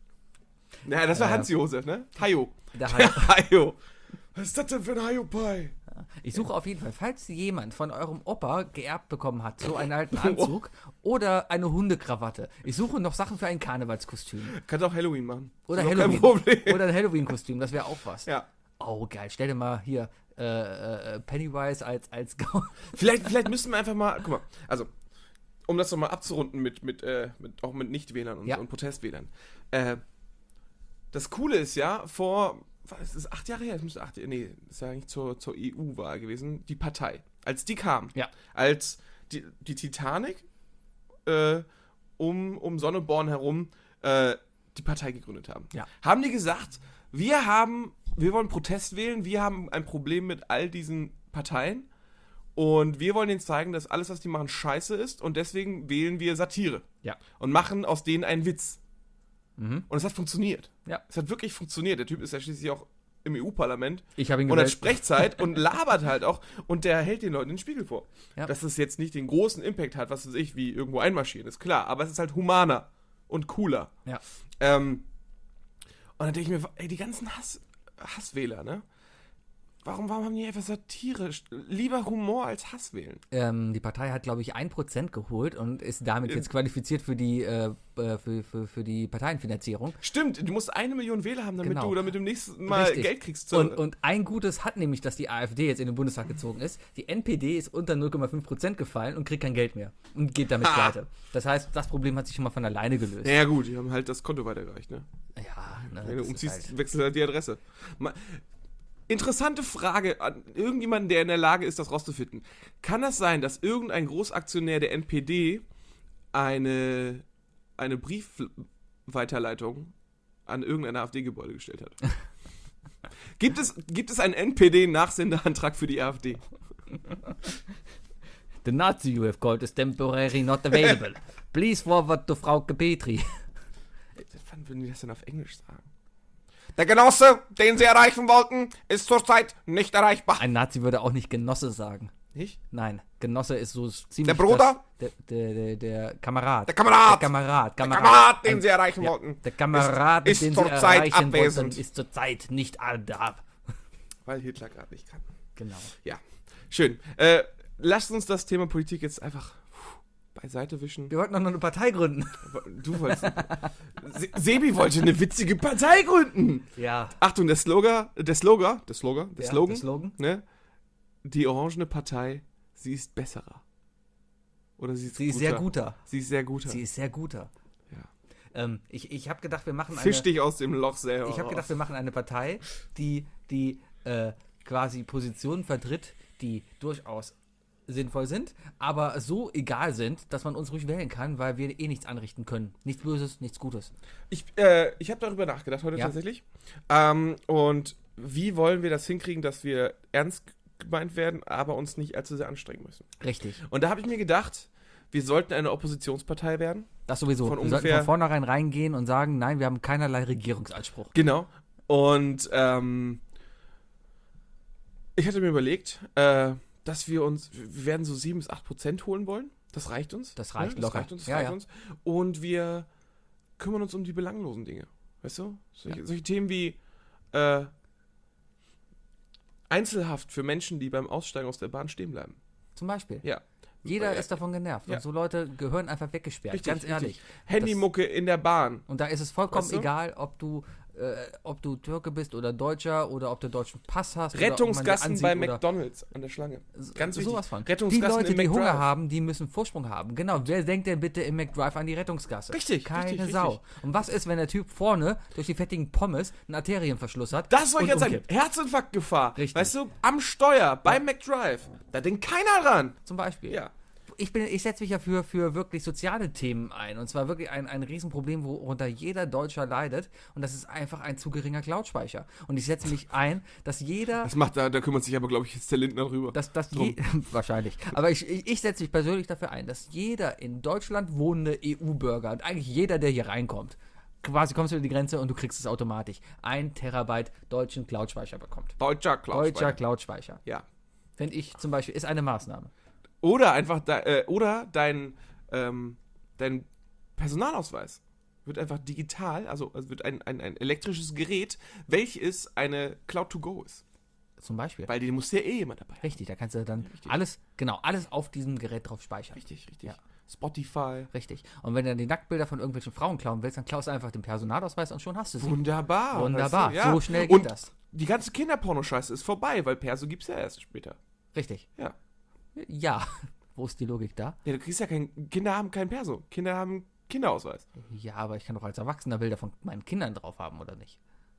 Naja, das war Äh, Hans Josef, ne? Hajo. Der Der Hajo. Was ist das denn für ein Hajo-Pie? Ich suche auf jeden Fall, falls jemand von eurem Opa geerbt bekommen hat, so einen alten Anzug oder eine Hundekrawatte. Ich suche noch Sachen für ein Karnevalskostüm. Kannst auch Halloween machen. Oder Ist auch Halloween. Kein Problem. Oder ein Halloween-Kostüm, das wäre auch was. Ja. Oh, geil. Stell dir mal hier äh, äh, Pennywise als, als Gau. Vielleicht, vielleicht müssen wir einfach mal, guck mal, also, um das nochmal abzurunden mit, mit, äh, mit, auch mit Nichtwählern und, Ja. und Protestwählern. Äh, das Coole ist ja, vor, was ist das, acht Jahre her? Das müsste acht, nee, das ist ja eigentlich zur, zur E U-Wahl gewesen, die Partei. Als die kam, Ja. als die, die Titanic äh, um, um Sonneborn herum äh, die Partei gegründet haben. Ja. Haben die gesagt, wir haben, wir wollen Protest wählen, wir haben ein Problem mit all diesen Parteien und wir wollen denen zeigen, dass alles, was die machen, scheiße ist und deswegen wählen wir Satire. Ja. Und machen aus denen einen Witz. Mhm. Und es hat funktioniert. Ja. Es hat wirklich funktioniert. Der Typ ist ja schließlich auch im E U-Parlament Ich habe ihn und hat gewählt. Sprechzeit und labert halt auch und der hält den Leuten den Spiegel vor. Ja. Dass es jetzt nicht den großen Impact hat, was weiß ich, wie irgendwo einmarschieren, ist klar, aber es ist halt humaner und cooler. Ja. Ähm, und dann denke ich mir, ey, die ganzen Hass, Hasswähler, ne? Warum, warum haben die einfach Satire? Lieber Humor als Hass wählen. Ähm, die Partei hat, glaube ich, ein Prozent geholt und ist damit jetzt qualifiziert für die, äh, äh, für, für, für die Parteienfinanzierung. Stimmt, du musst eine Million Wähler haben, damit Genau. du damit im nächsten Mal Richtig. Geld kriegst. Zur, Und, und ein Gutes hat nämlich, dass die AfD jetzt in den Bundestag gezogen ist. Die N P D ist unter null Komma fünf Prozent gefallen und kriegt kein Geld mehr und geht damit Ha. pleite. Das heißt, das Problem hat sich schon mal von alleine gelöst. naja gut, die haben halt das Konto weitergereicht, ne? Ja, ne, Wenn du das ist umziehst, halt, wechselst halt die Adresse. Mal, interessante Frage an irgendjemanden, der in der Lage ist, das rauszufinden. Kann das sein, dass irgendein Großaktionär der N P D eine, eine Briefweiterleitung an irgendein AfD-Gebäude gestellt hat? gibt, es, gibt es einen N P D-Nachsendeantrag für die AfD? The Nazi you have called is temporarily not available. Please forward to Frauke Petri. Wann würden die das denn auf Englisch sagen? Der Genosse, den sie erreichen wollten, ist zurzeit nicht erreichbar. Ein Nazi würde auch nicht Genosse sagen. Nicht? Nein, Genosse ist so ziemlich. Der Bruder? Das, der, der, der, der Kamerad. Der Kamerad. Der Kamerad. Der Kamerad, den Ein- sie erreichen ja, wollten, Der Kamerad, ist, den ist sie zurzeit erreichen abwesend. wollten, ist zurzeit nicht da. Weil Hitler gerade nicht kann. Genau. Ja, schön. Äh, lasst uns das Thema Politik jetzt einfach puh, beiseite wischen. Wir wollten doch noch eine Partei gründen. Du wolltest. Se Sebi wollte eine witzige Partei gründen. Ja. Achtung, der Slogan, der Slogan, der Slogan, der Ja, Slogan, der Slogan. ne? Die orangene Partei, sie ist besserer. Oder sie ist Sie ist guter. sehr guter. Sie ist sehr guter. Sie ist sehr guter. Ja. Ähm, ich ich habe gedacht, wir machen Fisch eine. dich aus dem Loch selber. Ich habe gedacht, raus. wir machen eine Partei, die, die äh, quasi Positionen vertritt, die durchaus sinnvoll sind, aber so egal sind, dass man uns ruhig wählen kann, weil wir eh nichts anrichten können. Nichts Böses, nichts Gutes. Ich, äh, ich habe darüber nachgedacht heute Ja. tatsächlich. Ähm, und wie wollen wir das hinkriegen, dass wir ernst gemeint werden, aber uns nicht allzu sehr anstrengen müssen? Richtig. Und da habe ich mir gedacht, wir sollten eine Oppositionspartei werden. Das sowieso. Von wir sollten ungefähr- von vornherein reingehen und sagen, nein, wir haben keinerlei Regierungsanspruch. Genau. Und ähm, ich hatte mir überlegt, äh, dass wir uns, wir werden so sieben bis acht Prozent holen wollen. Das reicht uns. Das reicht ne? locker. Das reicht uns, das Ja, reicht ja. uns. Und wir kümmern uns um die belanglosen Dinge. Weißt du? Solche, solche Themen wie äh, Einzelhaft für Menschen, die beim Aussteigen aus der Bahn stehen bleiben. Zum Beispiel. Ja. Jeder Ja. ist davon genervt. Ja. Und so Leute gehören einfach weggesperrt, Richtig, ganz ehrlich. richtig. Handymucke in der Bahn. Und da ist es vollkommen Weißt du? egal, ob du, äh, ob du Türke bist oder Deutscher oder ob du deutschen Pass hast. Rettungsgassen oder bei ob man dir ansieht McDonalds an der Schlange. Ganz wichtig. Sowas von. Die Rettungsgassen Leute, im die Hunger McDrive. haben, die müssen Vorsprung haben. Genau. Wer denkt denn bitte im McDrive an die Rettungsgasse? Richtig, Keine richtig, Sau. richtig. Und was ist, wenn der Typ vorne durch die fettigen Pommes einen Arterienverschluss hat? Das wollte ich und jetzt sagen. umkippt? Herzinfarktgefahr. Richtig. Weißt du, am Steuer, beim McDrive. Da denkt keiner dran. Zum Beispiel. Ja. Ich, bin, ich setze mich ja für, für wirklich soziale Themen ein. Und zwar wirklich ein, ein Riesenproblem, worunter jeder Deutscher leidet. Und das ist einfach ein zu geringer Cloud-Speicher. Und ich setze mich ein, dass jeder... Das macht, da, da kümmert sich aber, glaube ich, jetzt der Lindner drüber. Dass, dass Drum. je, wahrscheinlich. Aber ich, ich, ich setze mich persönlich dafür ein, dass jeder in Deutschland wohnende E U-Bürger und eigentlich jeder, der hier reinkommt, quasi kommst du über die Grenze und du kriegst es automatisch, ein Terabyte deutschen Cloud-Speicher bekommt. Deutscher Cloud. Deutscher Cloud-Speicher. Ja. Finde ich zum Beispiel, ist eine Maßnahme. Oder einfach, de, äh, oder dein, ähm, dein Personalausweis wird einfach digital, also, also wird ein, ein, ein elektrisches Gerät, welches eine Cloud to go ist. Zum Beispiel. Weil den muss ja eh jemand dabei haben. Richtig, da kannst du dann Richtig. alles, genau, alles auf diesem Gerät drauf speichern. Richtig, richtig. Ja. Spotify. Richtig. Und wenn du dann die Nacktbilder von irgendwelchen Frauen klauen willst, dann klaust du einfach den Personalausweis und schon hast du sie. Wunderbar. Wunderbar. weißt du, ja. So schnell geht Und das. die ganze Kinderpornoscheiße ist vorbei, weil Perso gibt's ja erst später. Richtig. Ja. Ja. Wo ist die Logik da? Ja, du kriegst ja kein, Kinder haben kein Perso. Kinder haben Kinderausweis. Ja, aber ich kann doch als Erwachsener Bilder von meinen Kindern drauf haben, oder nicht?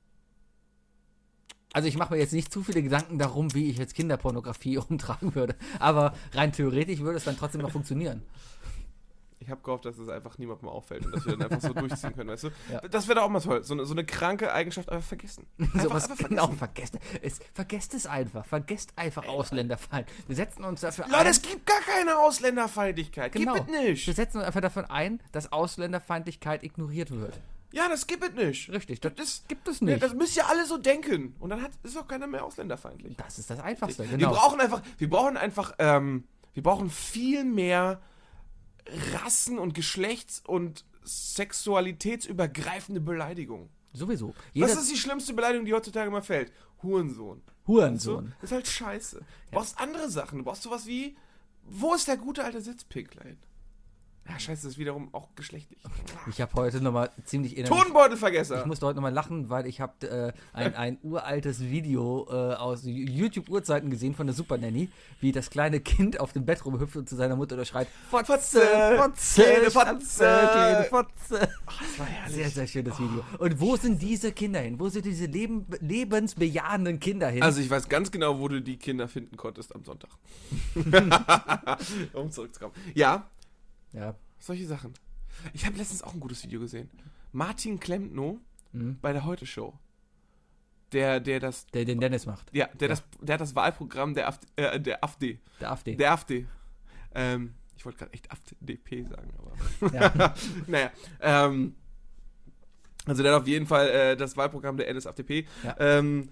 Also ich mache mir jetzt nicht zu viele Gedanken darum, wie ich jetzt Kinderpornografie umtragen würde. Aber rein theoretisch würde es dann trotzdem noch funktionieren. Ich habe gehofft, dass es einfach niemandem auffällt und dass wir dann einfach so durchziehen können, weißt du? Ja. Das wäre doch auch mal toll. So eine, so eine kranke Eigenschaft einfach vergessen. Einfach, So was, einfach genau, vergessen. vergesst es. Vergesst es einfach. Vergesst einfach Ausländerfeind. Wir setzen uns dafür Leute, ein. es gibt gar keine Ausländerfeindlichkeit. Genau. Gibt es nicht. Wir setzen uns einfach davon ein, dass Ausländerfeindlichkeit ignoriert wird. Ja, das gibt es nicht. Richtig, das, Das, gibt es ja, nicht. das müsst ihr alle so denken. Und dann hat, ist auch keiner mehr ausländerfeindlich. Das ist das Einfachste, Wir genau. brauchen einfach, wir brauchen einfach, ähm, wir brauchen viel mehr Rassen- und Geschlechts- und sexualitätsübergreifende Beleidigung. Sowieso. Was Jeder ist die schlimmste Beleidigung, die heutzutage immer fällt? Hurensohn. Hurensohn. So, das ist halt scheiße. Du brauchst andere Sachen. Du brauchst sowas wie, wo ist der gute alte Sitzpinklein? Ja, scheiße, das ist wiederum auch geschlechtlich. Ich habe heute nochmal ziemlich innerlich... Tonbeutelvergesser! Ich musste heute nochmal lachen, weil ich habe äh, ein, ein uraltes Video äh, aus YouTube-Urzeiten gesehen von der Super Nanny, wie das kleine Kind auf dem Bett rumhüpft und zu seiner Mutter oder schreit, Fotze, Fotze, Fotze, kleine Fotze, Fotze. kleine Fotze. Das war herrlich. Sehr, sehr schönes Video. Und wo sind diese Kinder hin? Wo sind diese Leben, lebensbejahenden Kinder hin? Also ich weiß ganz genau, wo du die Kinder finden konntest am Sonntag. Um zurückzukommen. Ja, ja. solche Sachen. Ich habe letztens auch ein gutes Video gesehen. Martin Klempno Mhm. bei der Heute-Show. Der, der das, Der den Dennis macht. ja, der das, der hat das Wahlprogramm der AfD, äh, der AfD, Der AfD. der AfD. Ähm, ich wollte gerade echt AfD sagen, aber Ja. naja. Ähm, also der hat auf jeden Fall äh, das Wahlprogramm der N S A F D P Ja. ähm,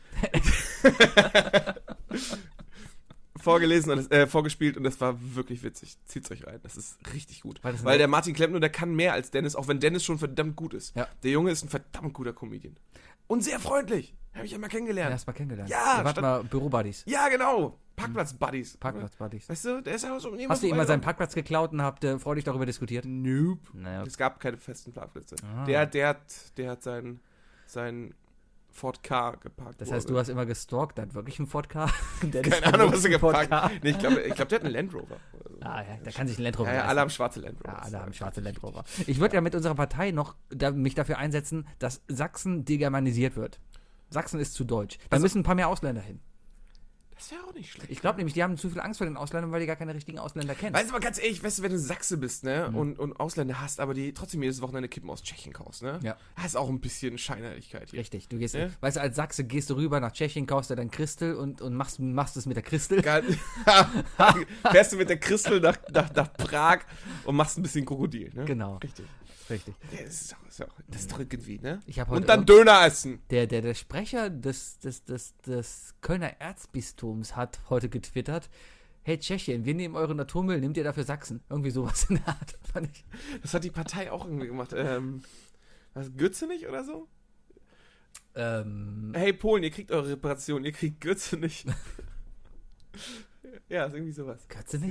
vorgelesen und das, äh, vorgespielt und das war wirklich witzig. Zieht's euch rein, das ist richtig gut. War das ein- Weil der Martin Klempner, der kann mehr als Dennis, auch wenn Dennis schon verdammt gut ist. Ja. Der Junge ist ein verdammt guter Comedian. Und sehr freundlich. Habe ich ja mal Ja, kennengelernt. erst mal kennengelernt. Ja, Ihr wart statt- mal Büro-Buddies. Ja, genau. Parkplatz-Buddies. Parkplatz-Buddies. Weißt du, der ist ja so um Hast du ihm mal seinen Parkplatz geklaut und habt äh, freudig darüber diskutiert? Nope. Naja. Es gab keine festen Parkplätze. Ah. Der, der hat, der hat seinen, seinen Ford K geparkt. Das wo heißt, er- du hast immer gestalkt, der hat wirklich einen Ford Car? Der ist Keine Ahnung, was er wirklich ein Ford geparkt Ka. hat. Nee, ich glaube, ich glaub, der hat einen Land Rover. Ah ja, da kann sich ein Land Rover Ja, ja, leisten. alle haben schwarze Land Rover. Ja, alle haben schwarze Land Rover. Ich würde ja mit unserer Partei noch da, mich dafür einsetzen, dass Sachsen degermanisiert wird. Sachsen ist zu deutsch. Da Also- müssen ein paar mehr Ausländer hin. Das wäre auch nicht schlecht. Ich glaube nämlich, die haben zu viel Angst vor den Ausländern, weil die gar keine richtigen Ausländer kennen. Weißt du mal ganz ehrlich, weißt du, wenn du Sachse bist, ne, Mhm. und, und Ausländer hast, aber die trotzdem jedes Wochenende Kippen aus Tschechien kaufst, ne? Ja. Da ist auch ein bisschen Scheinheiligkeit hier. Richtig, du gehst, Ja. weißt du, als Sachse gehst du rüber nach Tschechien, kaufst dir dann Christel und, und machst, machst es mit der Christel. Geil. Fährst du mit der Christel nach, nach, nach Prag und machst ein bisschen Krokodil, ne? Genau, Richtig. richtig. Ja, das, ist doch, das, ist doch, das ist doch irgendwie, ne? Ich hab heute Und dann Döner essen. Der, der, der Sprecher des, des, des, des Kölner Erzbistums hat heute getwittert, hey Tschechien, wir nehmen euren Atommüll, nehmt ihr dafür Sachsen? Irgendwie sowas in der Art. Fand ich. Das hat die Partei auch irgendwie gemacht. Ähm, was, Gürzenich oder so? Ähm, Hey Polen, ihr kriegt eure Reparation, ihr kriegt Gürzenich. Ja, ist irgendwie sowas. Kürze nicht?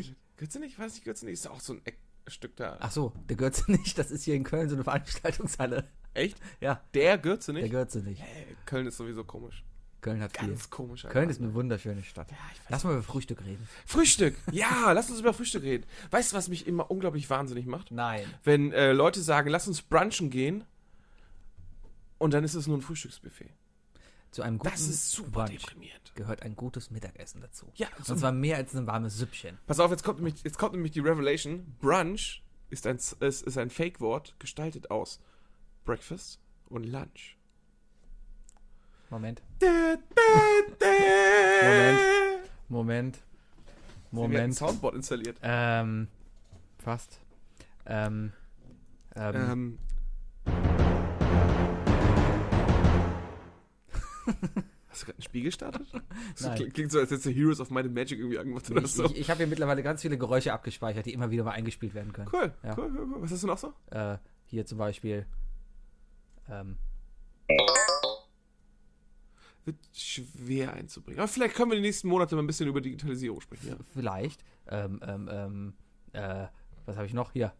Gürzenich? War das nicht Gürzenich? Ist doch auch so ein Eckstück da. Ach so, der Gürzenich, das ist hier in Köln so eine Veranstaltungshalle. Echt? Ja, Der Gürzenich? der Gürzenich. Hey, Köln ist sowieso komisch. Köln hat viel. Ganz komisch. Köln ist eine wunderschöne Stadt. Ja, ich weiß Lass mal über Frühstück reden. Frühstück! Ja, lass uns über Frühstück reden. Weißt du, was mich immer unglaublich wahnsinnig macht? Nein. Wenn äh, Leute sagen, lass uns brunchen gehen und dann ist es nur ein Frühstücksbuffet. Zu einem guten Das ist super Brunch deprimierend. gehört ein gutes Mittagessen dazu. Ja, so Und zwar mehr als ein warmes Süppchen. pass auf, jetzt kommt, nämlich, jetzt kommt nämlich die Revelation. Brunch ist ein, ist, ist ein Fake-Wort, gestaltet aus Breakfast und Lunch. Moment. Da, da, da. Moment. Moment. Sie haben ein Moment. Soundboard installiert. Ähm, fast. Ähm, ähm, Ähm. Hast du gerade ein Spiel gestartet? Das Nein. klingt, klingt so, als hättest du Heroes of Might and Magic irgendwie angemacht oder ich so. ich, ich habe hier mittlerweile ganz viele Geräusche abgespeichert, die immer wieder mal eingespielt werden können. Cool, Ja. cool, cool, cool. Was hast du noch so? Äh, hier zum Beispiel. Ähm, Wird schwer einzubringen. Aber vielleicht können wir die nächsten Monate mal ein bisschen über Digitalisierung sprechen. Ja. vielleicht. Ähm, ähm, ähm, äh, was habe ich noch? Hier.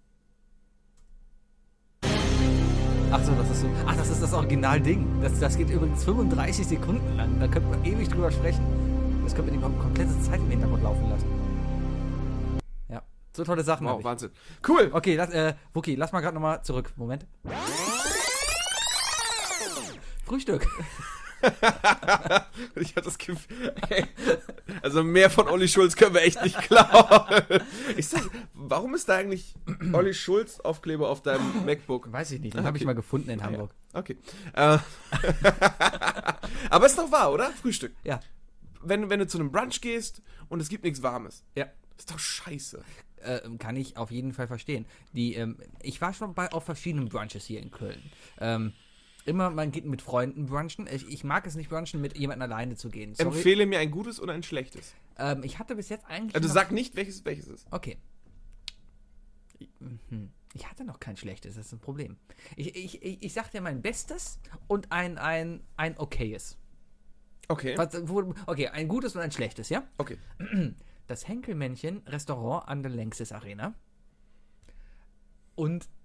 Ach so, das ist so. Ach, das ist das Original-Ding. Das, das geht übrigens fünfunddreißig Sekunden lang. Da könnte man ewig drüber sprechen. Das könnte man die kom- komplette Zeit im Hintergrund laufen lassen. Ja, so tolle Sachen habe Wow, ich. Wahnsinn. Cool. Okay, lass, äh, Wookie, lass mal gerade nochmal zurück. Moment. Frühstück. Ich hatte das Gefühl, ey, also mehr von Olli Schulz können wir echt nicht glauben. Ich sag, warum ist da eigentlich Olli Schulz Aufkleber auf deinem MacBook? Weiß ich nicht, den Ah, habe ich okay. mal gefunden in Ah, ja. Hamburg. Okay. Äh, aber ist doch wahr, oder? Frühstück. Ja. Wenn, wenn du zu einem Brunch gehst und es gibt nichts Warmes. Ja. Ist doch scheiße. Äh, kann ich auf jeden Fall verstehen. Die, ähm, ich war schon bei auf verschiedenen Brunches hier in Köln. Ähm, immer, man geht mit Freunden brunchen. Ich, ich mag es nicht brunchen, mit jemandem alleine zu gehen. Sorry. Empfehle mir ein gutes oder ein schlechtes. Ähm, ich hatte bis jetzt eigentlich. Also noch, sag nicht, welches welches ist. Okay. Mhm. Ich hatte noch kein schlechtes, das ist ein Problem. Ich, ich, ich, ich sag dir mein Bestes und ein, ein, ein okayes. Okay. Was, wo, okay, ein gutes und ein schlechtes, ja? Okay. Das Henkelmännchen Restaurant an der Längstes Arena. Und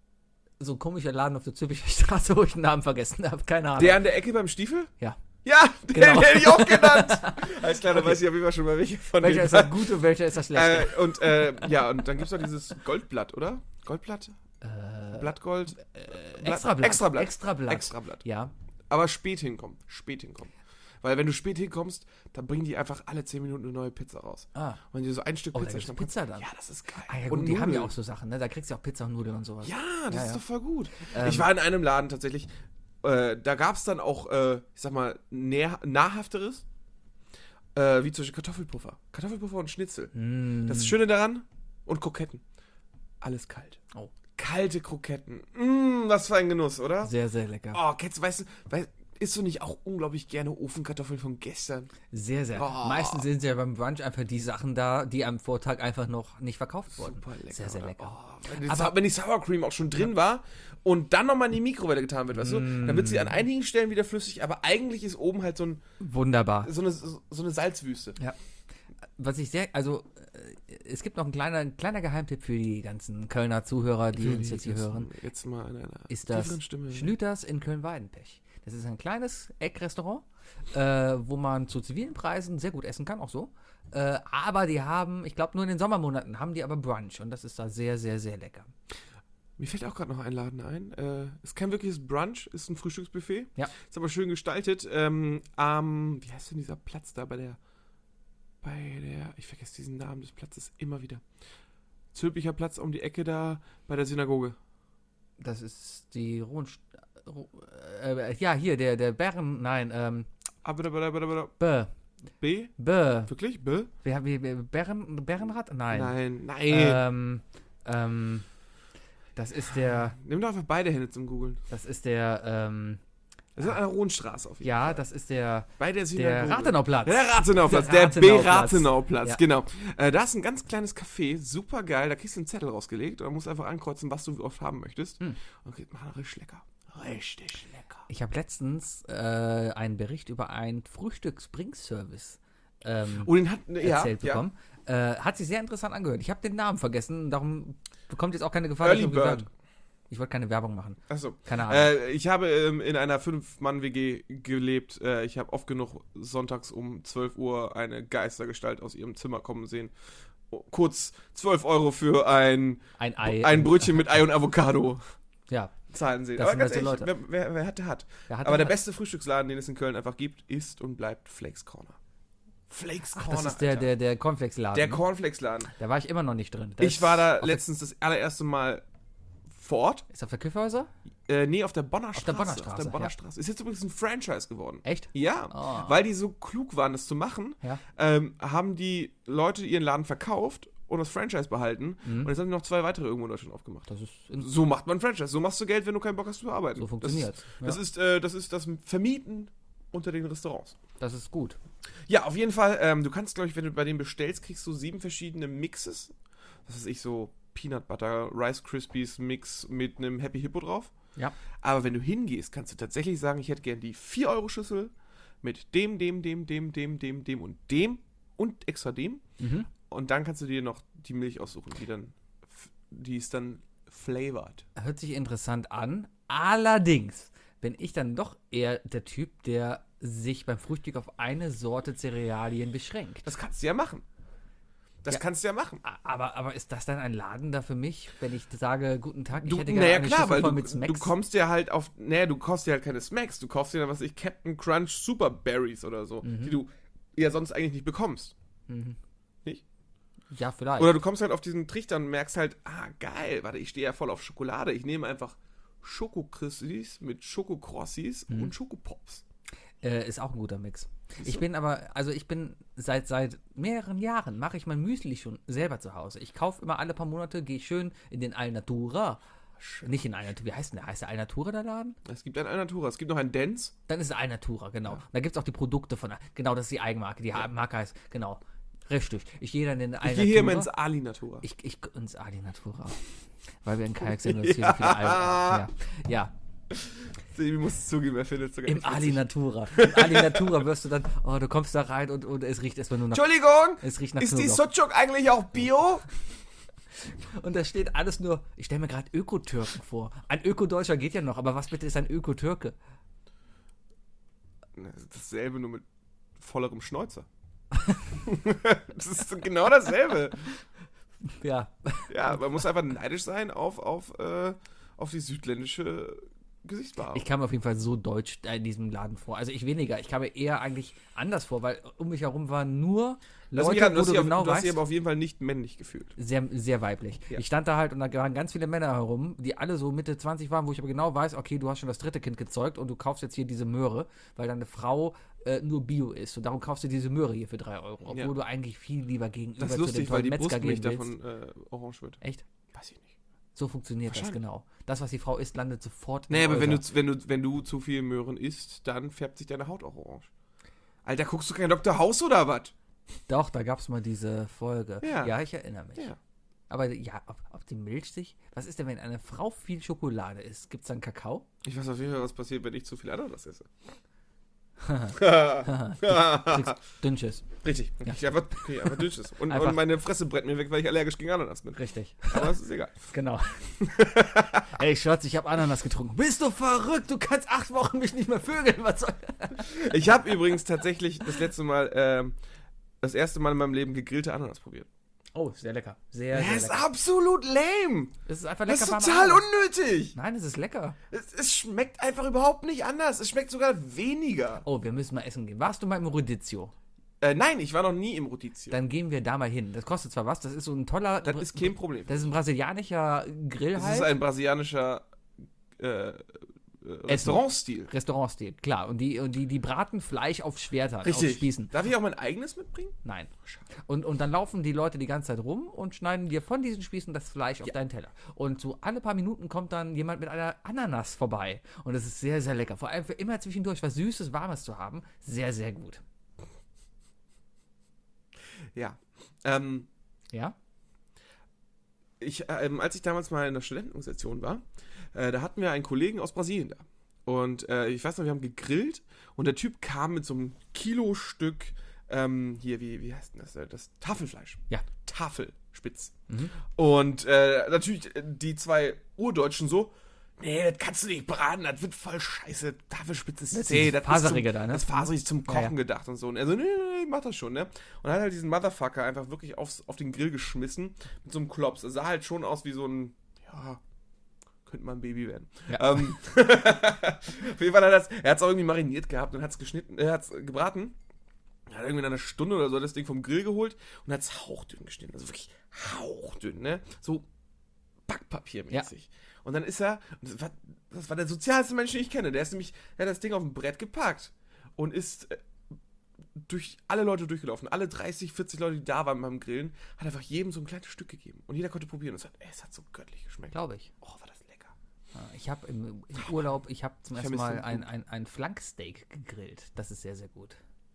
so ein komischer Laden auf der Züricher Straße, wo ich den Namen vergessen habe. Keine Ahnung. Der an der Ecke beim Stiefel? Ja. Ja, den Genau. hätte ich auch genannt. Alles klar, dann weiß ich auf jeden Fall schon mal, welche von Welcher denen. ist das gute und welcher ist das schlechte? Äh, und äh, ja, und dann gibt es noch dieses Goldblatt, oder? Goldblatt? Äh, Blattgold? äh, Extrablatt. Extrablatt. Extrablatt. Extrablatt. Ja. Aber spät hinkommen. Spät hinkommen. Weil wenn du spät hinkommst, dann bringen die einfach alle zehn Minuten eine neue Pizza raus. Ah. Und wenn du so ein Stück Oh, da Pizza gibt's schnappen Pizza kannst- dann. Ja, das ist geil. Ah ja, Und gut, die haben ja Nudeln. auch so Sachen, ne? Da kriegst du auch Pizza und Nudeln und sowas. Ja, das Ja, ist ja. doch voll gut. Ähm, ich war in einem Laden tatsächlich, äh, da gab es dann auch, äh, ich sag mal, näher, nahrhafteres, äh, wie zum Beispiel Kartoffelpuffer. Kartoffelpuffer und Schnitzel. Mm. Das Schöne daran, und Kroketten. Alles kalt. Oh. Kalte Kroketten. Mm, was für ein Genuss, oder? Sehr, sehr lecker. Oh, kennst du, weißt du, weißt, isst du nicht auch unglaublich gerne Ofenkartoffeln von gestern? Sehr, sehr. Oh. Meistens sind ja beim Brunch einfach die Sachen da, die am Vortag einfach noch nicht verkauft wurden. Super lecker. Sehr, sehr oder? lecker. Oh, wenn, die, Aber- Sa- wenn die Sour Cream auch schon drin war und dann nochmal in die Mikrowelle getan wird, weißt du? Dann wird Mm. sie an einigen Stellen wieder flüssig, aber eigentlich ist oben halt so, ein, Wunderbar. so, eine, so eine Salzwüste. Ja. Was ich sehr, also äh, es gibt noch ein kleiner, ein kleiner Geheimtipp für die ganzen Kölner Zuhörer, die uns jetzt hier hören. Jetzt mal in einer Ist das tieferen Stimme. Schlüters in Köln-Weidenpech. Das ist ein kleines Eckrestaurant, äh, wo man zu zivilen Preisen sehr gut essen kann, auch so. Äh, aber die haben, ich glaube nur in den Sommermonaten, haben die aber Brunch und das ist da sehr, sehr, sehr lecker. Mir fällt auch gerade noch ein Laden ein. Äh, ist kein wirkliches Brunch, ist ein Frühstücksbuffet. Ja. Ist aber schön gestaltet. Ähm, am, wie heißt denn dieser Platz da bei der, bei der, ich vergesse diesen Namen des Platzes immer wieder. Zülpicher Platz um die Ecke da bei der Synagoge. Das ist die Ruhen... Ru- Äh, ja, hier, der, der Bären, nein, ähm, Aber da, da, da, da, Bö, B? Bö. Wirklich? B? Wie, wie, wie Bären, Bärenrad? Nein. Nein, nein. Ähm, ähm, das ist der, Nimm doch einfach beide Hände zum Googeln. das ist der, ähm, Das ist an der Rohnstraße auf jeden ja, Fall. das ist der, Bei der der Synagoge. Rathenauplatz. Der Rathenauplatz, Der der Rathenauplatz. B-Rathenauplatz, Ja. genau. Äh, da ist ein ganz kleines Café, super geil, da kriegst du einen Zettel rausgelegt und dann musst du einfach ankreuzen, was du wie oft haben möchtest. Hm. Und kriegt man richtig lecker. Richtig lecker. Ich habe letztens äh, einen Bericht über einen Frühstücks-Bring-Service ähm, Und den hat, ja, erzählt ja. bekommen. Äh, hat sich sehr interessant angehört. Ich habe den Namen vergessen, darum bekommt jetzt auch keine Gefahr. Early dass ich irgendwie Bird. Werbung- Ich wollte keine Werbung machen. Achso. Keine Ahnung. Äh, ich habe ähm, in einer fünf-Mann-W G gelebt. Äh, ich habe oft genug sonntags um zwölf Uhr eine Geistergestalt aus ihrem Zimmer kommen sehen. Oh, kurz zwölf Euro für ein, Ein Ei. ein Brötchen mit Ei und Avocado Ja. zahlen sehen. Das Aber sind ganz halt so ehrlich, Leute. wer, wer, wer hat, der hat. Wer hat, Aber der hat. beste Frühstücksladen, den es in Köln einfach gibt, ist und bleibt Flakes Corner. Flakes Ach, Corner, das ist der, Alter. der, der Cornflakes-Laden. Der ne? Cornflakes-Laden. Da war ich immer noch nicht drin. Da Ich ist war da auf letztens das allererste Mal vor Ort. Der, ist auf der Kyffhäuser? Äh, nee, auf der Bonner Straße. der Bonner Straße, Auf der Bonner ja. Straße. Ist jetzt übrigens ein Franchise geworden. Echt? Ja, Oh. weil die so klug waren, das zu machen, Ja. ähm, haben die Leute ihren Laden verkauft und das Franchise behalten. Mhm. Und jetzt haben die noch zwei weitere irgendwo in Deutschland aufgemacht. Das ist in, So macht man Franchise. So machst du Geld, wenn du keinen Bock hast zu arbeiten. so funktioniert. Das, das, ist, äh, das ist das Vermieten unter den Restaurants. Das ist gut. Ja, auf jeden Fall. Ähm, du kannst, glaube ich, wenn du bei denen bestellst, kriegst du sieben verschiedene Mixes. Das ist ich so Peanut Butter, Rice Krispies Mix mit einem Happy Hippo drauf. Ja. Aber wenn du hingehst, kannst du tatsächlich sagen, ich hätte gern die vier Euro Schüssel mit dem, dem, dem, dem, dem, dem, dem und dem und extra dem. Mhm. Und dann kannst du dir noch die Milch aussuchen, die dann, die ist dann flavored. Hört sich interessant an. Allerdings bin ich dann doch eher der Typ, der sich beim Frühstück auf eine Sorte Cerealien beschränkt. Das kannst du ja machen. Das Ja. kannst du ja machen. A- Aber, aber ist das dann ein Laden da für mich, wenn ich sage, guten Tag, ich Du, hätte gerne naja, eine klar, Schüssel weil voll du, mit Smacks? du kommst ja halt auf, naja, du kaufst ja halt keine Smacks, du kaufst dir dann, was weiß ich, Captain Crunch Super Berries oder so, Mhm. die du ja sonst eigentlich nicht bekommst. Mhm. Nicht? Ja, vielleicht. Oder du kommst halt auf diesen Trichter und merkst halt, ah, geil, warte, ich stehe ja voll auf Schokolade, ich nehme einfach Schokokrissis mit Schokokrossis Mhm. und Schokopops. Äh, ist auch ein guter Mix. Siehst Ich du? bin aber, also ich bin seit seit mehreren Jahren, mache ich mein Müsli schon selber zu Hause. Ich kaufe immer alle paar Monate, gehe ich schön in den Alnatura. Nicht in Alnatura, wie heißt denn der? Heißt der Alnatura, der Laden? Es gibt ein Alnatura, es gibt noch ein Dance. Dann ist es Alnatura, genau. Da gibt es auch die Produkte von, genau, das ist die Eigenmarke. Die Marke heißt, genau, richtig. Ich gehe dann in den Ich Alnatura. gehe hier immer ins Ali Natura. Ich, ich ins Alnatura. Weil wir in Kajak sind und es hier so viele Algen. Ja, ja. Sebi muss es zugeben, er findet es sogar Im echt witzig. Ali Natura. Im Ali Natura wirst du dann, oh, du kommst da rein und, und es riecht erstmal nur nach, Entschuldigung, es riecht nach ist die Knoblauch. Sucuk eigentlich auch Bio? Und da steht alles nur, ich stelle mir gerade Öko-Türken vor. Ein Öko-Deutscher geht ja noch, aber was bitte ist ein Öko-Türke? Dasselbe, nur mit vollerem Schnäuzer. Das ist genau dasselbe. Ja, Ja, man muss einfach neidisch sein auf, auf, äh, auf die südländische Gesichtsbehaarung. ich kam mir auf jeden Fall so deutsch in diesem Laden vor. Also ich weniger, ich kam mir eher eigentlich anders vor, weil um mich herum waren nur Lass Leute, mich raten, du wo hast du dich genau auf- du hast dich weißt, aber auf jeden Fall nicht männlich gefühlt. sehr, sehr weiblich. Ja. Ich stand da halt und da waren ganz viele Männer herum, die alle so Mitte zwanzig waren, wo ich aber genau weiß, okay, du hast schon das dritte Kind gezeugt und du kaufst jetzt hier diese Möhre, weil deine Frau äh, nur Bio ist und darum kaufst du diese Möhre hier für drei Euro, obwohl Ja. du eigentlich viel lieber gegenüber Das ist zu dem lustig, weil tollen die Metzger Brustmilch gehen willst. davon äh, orange wird. Echt? Weiß ich nicht. So funktioniert das Wahrscheinlich. genau. Das, was die Frau isst, landet sofort im Nee, aber wenn du, Euter. wenn, du, wenn du zu viel Möhren isst, dann färbt sich deine Haut auch orange. Alter, guckst du kein Doktor House oder was? Doch, da gab es mal diese Folge. Ja. Ja, ich erinnere mich. Ja. Aber ja, ob, ob die Milch sich... Was ist denn, wenn eine Frau viel Schokolade isst? Gibt es dann Kakao? Ich weiß auf jeden Fall, was passiert, wenn ich zu viel Ananas esse. Kriegst Dünnschiss. Richtig. Ja. Ich einfach, okay, einfach Dünnschiss. Und, Einfach- und meine Fresse brennt mir weg, weil ich allergisch gegen Ananas bin. Richtig. Aber das ist egal. Genau. Ey, Schatz, ich habe Ananas getrunken. Bist du verrückt? Du kannst acht Wochen mich nicht mehr vögeln. Was soll... Ich habe übrigens tatsächlich das letzte Mal, ähm, das erste Mal in meinem Leben gegrillte Ananas probiert. Oh, sehr lecker. Sehr, Das sehr ist lecker. absolut lame. Es ist einfach Das lecker. ist warme total Ananas. unnötig. Nein, es ist lecker. Es, es schmeckt einfach überhaupt nicht anders. Es schmeckt sogar weniger. Oh, wir müssen mal essen gehen. Warst du mal im Rodizio? Äh, nein, ich war noch nie im Rodizio. Dann gehen wir da mal hin. Das kostet zwar was, das ist so ein toller... Das ist kein Problem. Das ist ein brasilianischer Grill Das halt. ist ein brasilianischer äh, äh, Restaurantstil. Restaurantstil, klar. Und die, und die, die braten Fleisch auf Schwertern, auf Spießen. Darf ich auch mein eigenes mitbringen? Nein. Und, und dann laufen die Leute die ganze Zeit rum und schneiden dir von diesen Spießen das Fleisch auf Ja. deinen Teller. Und so alle paar Minuten kommt dann jemand mit einer Ananas vorbei. Und das ist sehr, sehr lecker. Vor allem für immer zwischendurch was Süßes, Warmes zu haben. Sehr, sehr gut. Ja. Ähm, Ja? ich, ähm, als ich damals mal in der Studentenorganisation war, äh, da hatten wir einen Kollegen aus Brasilien da. Und äh, ich weiß noch, wir haben gegrillt und der Typ kam mit so einem Kilostück ähm, hier, wie, wie heißt denn das? äh, Das Tafelfleisch. Ja. Tafelspitz. Mhm. Und äh, natürlich äh, die zwei Urdeutschen so, nee, das kannst du nicht braten, das wird voll scheiße. Tafelspitze ist Das ist zäh, dieses das Faserige ist zum, da, ne? Das faserig zum Kochen Ja, ja. gedacht und so. Und er so, nee, nee, nee, ich mach das schon, ne? Und hat halt diesen Motherfucker einfach wirklich aufs, auf den Grill geschmissen mit so einem Klops. Er sah halt schon aus wie so ein, ja, könnte mal ein Baby werden. Ja. Ähm, auf jeden Fall hat er das, er hat es auch irgendwie mariniert gehabt und hat es geschnitten, er hat es gebraten. Er hat irgendwie in einer Stunde oder so das Ding vom Grill geholt und hat es hauchdünn geschnitten. Also wirklich hauchdünn, ne? So Backpapiermäßig. Und dann ist er, und das war, das war der sozialste Mensch, den ich kenne. Der ist nämlich, der hat das Ding auf dem Brett gepackt und ist äh, durch alle Leute durchgelaufen. Alle dreißig, vierzig Leute, die da waren beim Grillen, hat einfach jedem so ein kleines Stück gegeben. Und jeder konnte probieren. Und es hat, ey, es hat so göttlich geschmeckt. Glaube ich. Oh, war das lecker. Ich habe im, im Urlaub, ich habe zum Ich ersten vermisse Mal den ein, ein, ein Flanksteak gegrillt. Das ist sehr, sehr gut.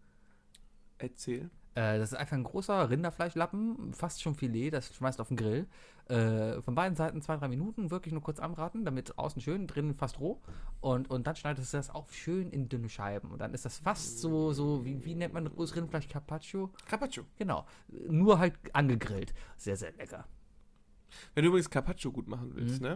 Erzähl. Äh, das ist einfach ein großer Rinderfleischlappen, fast schon Filet, das schmeißt auf den Grill. Äh, von beiden Seiten zwei, drei Minuten, wirklich nur kurz anbraten, damit außen schön, drinnen fast roh. Und, und dann schneidest du das auch schön in dünne Scheiben. Und dann ist das fast so, so wie, wie nennt man großes Rindfleisch? Carpaccio? Carpaccio. Genau. Nur halt angegrillt. Sehr, sehr lecker. Wenn du übrigens Carpaccio gut machen willst, Mhm. ne?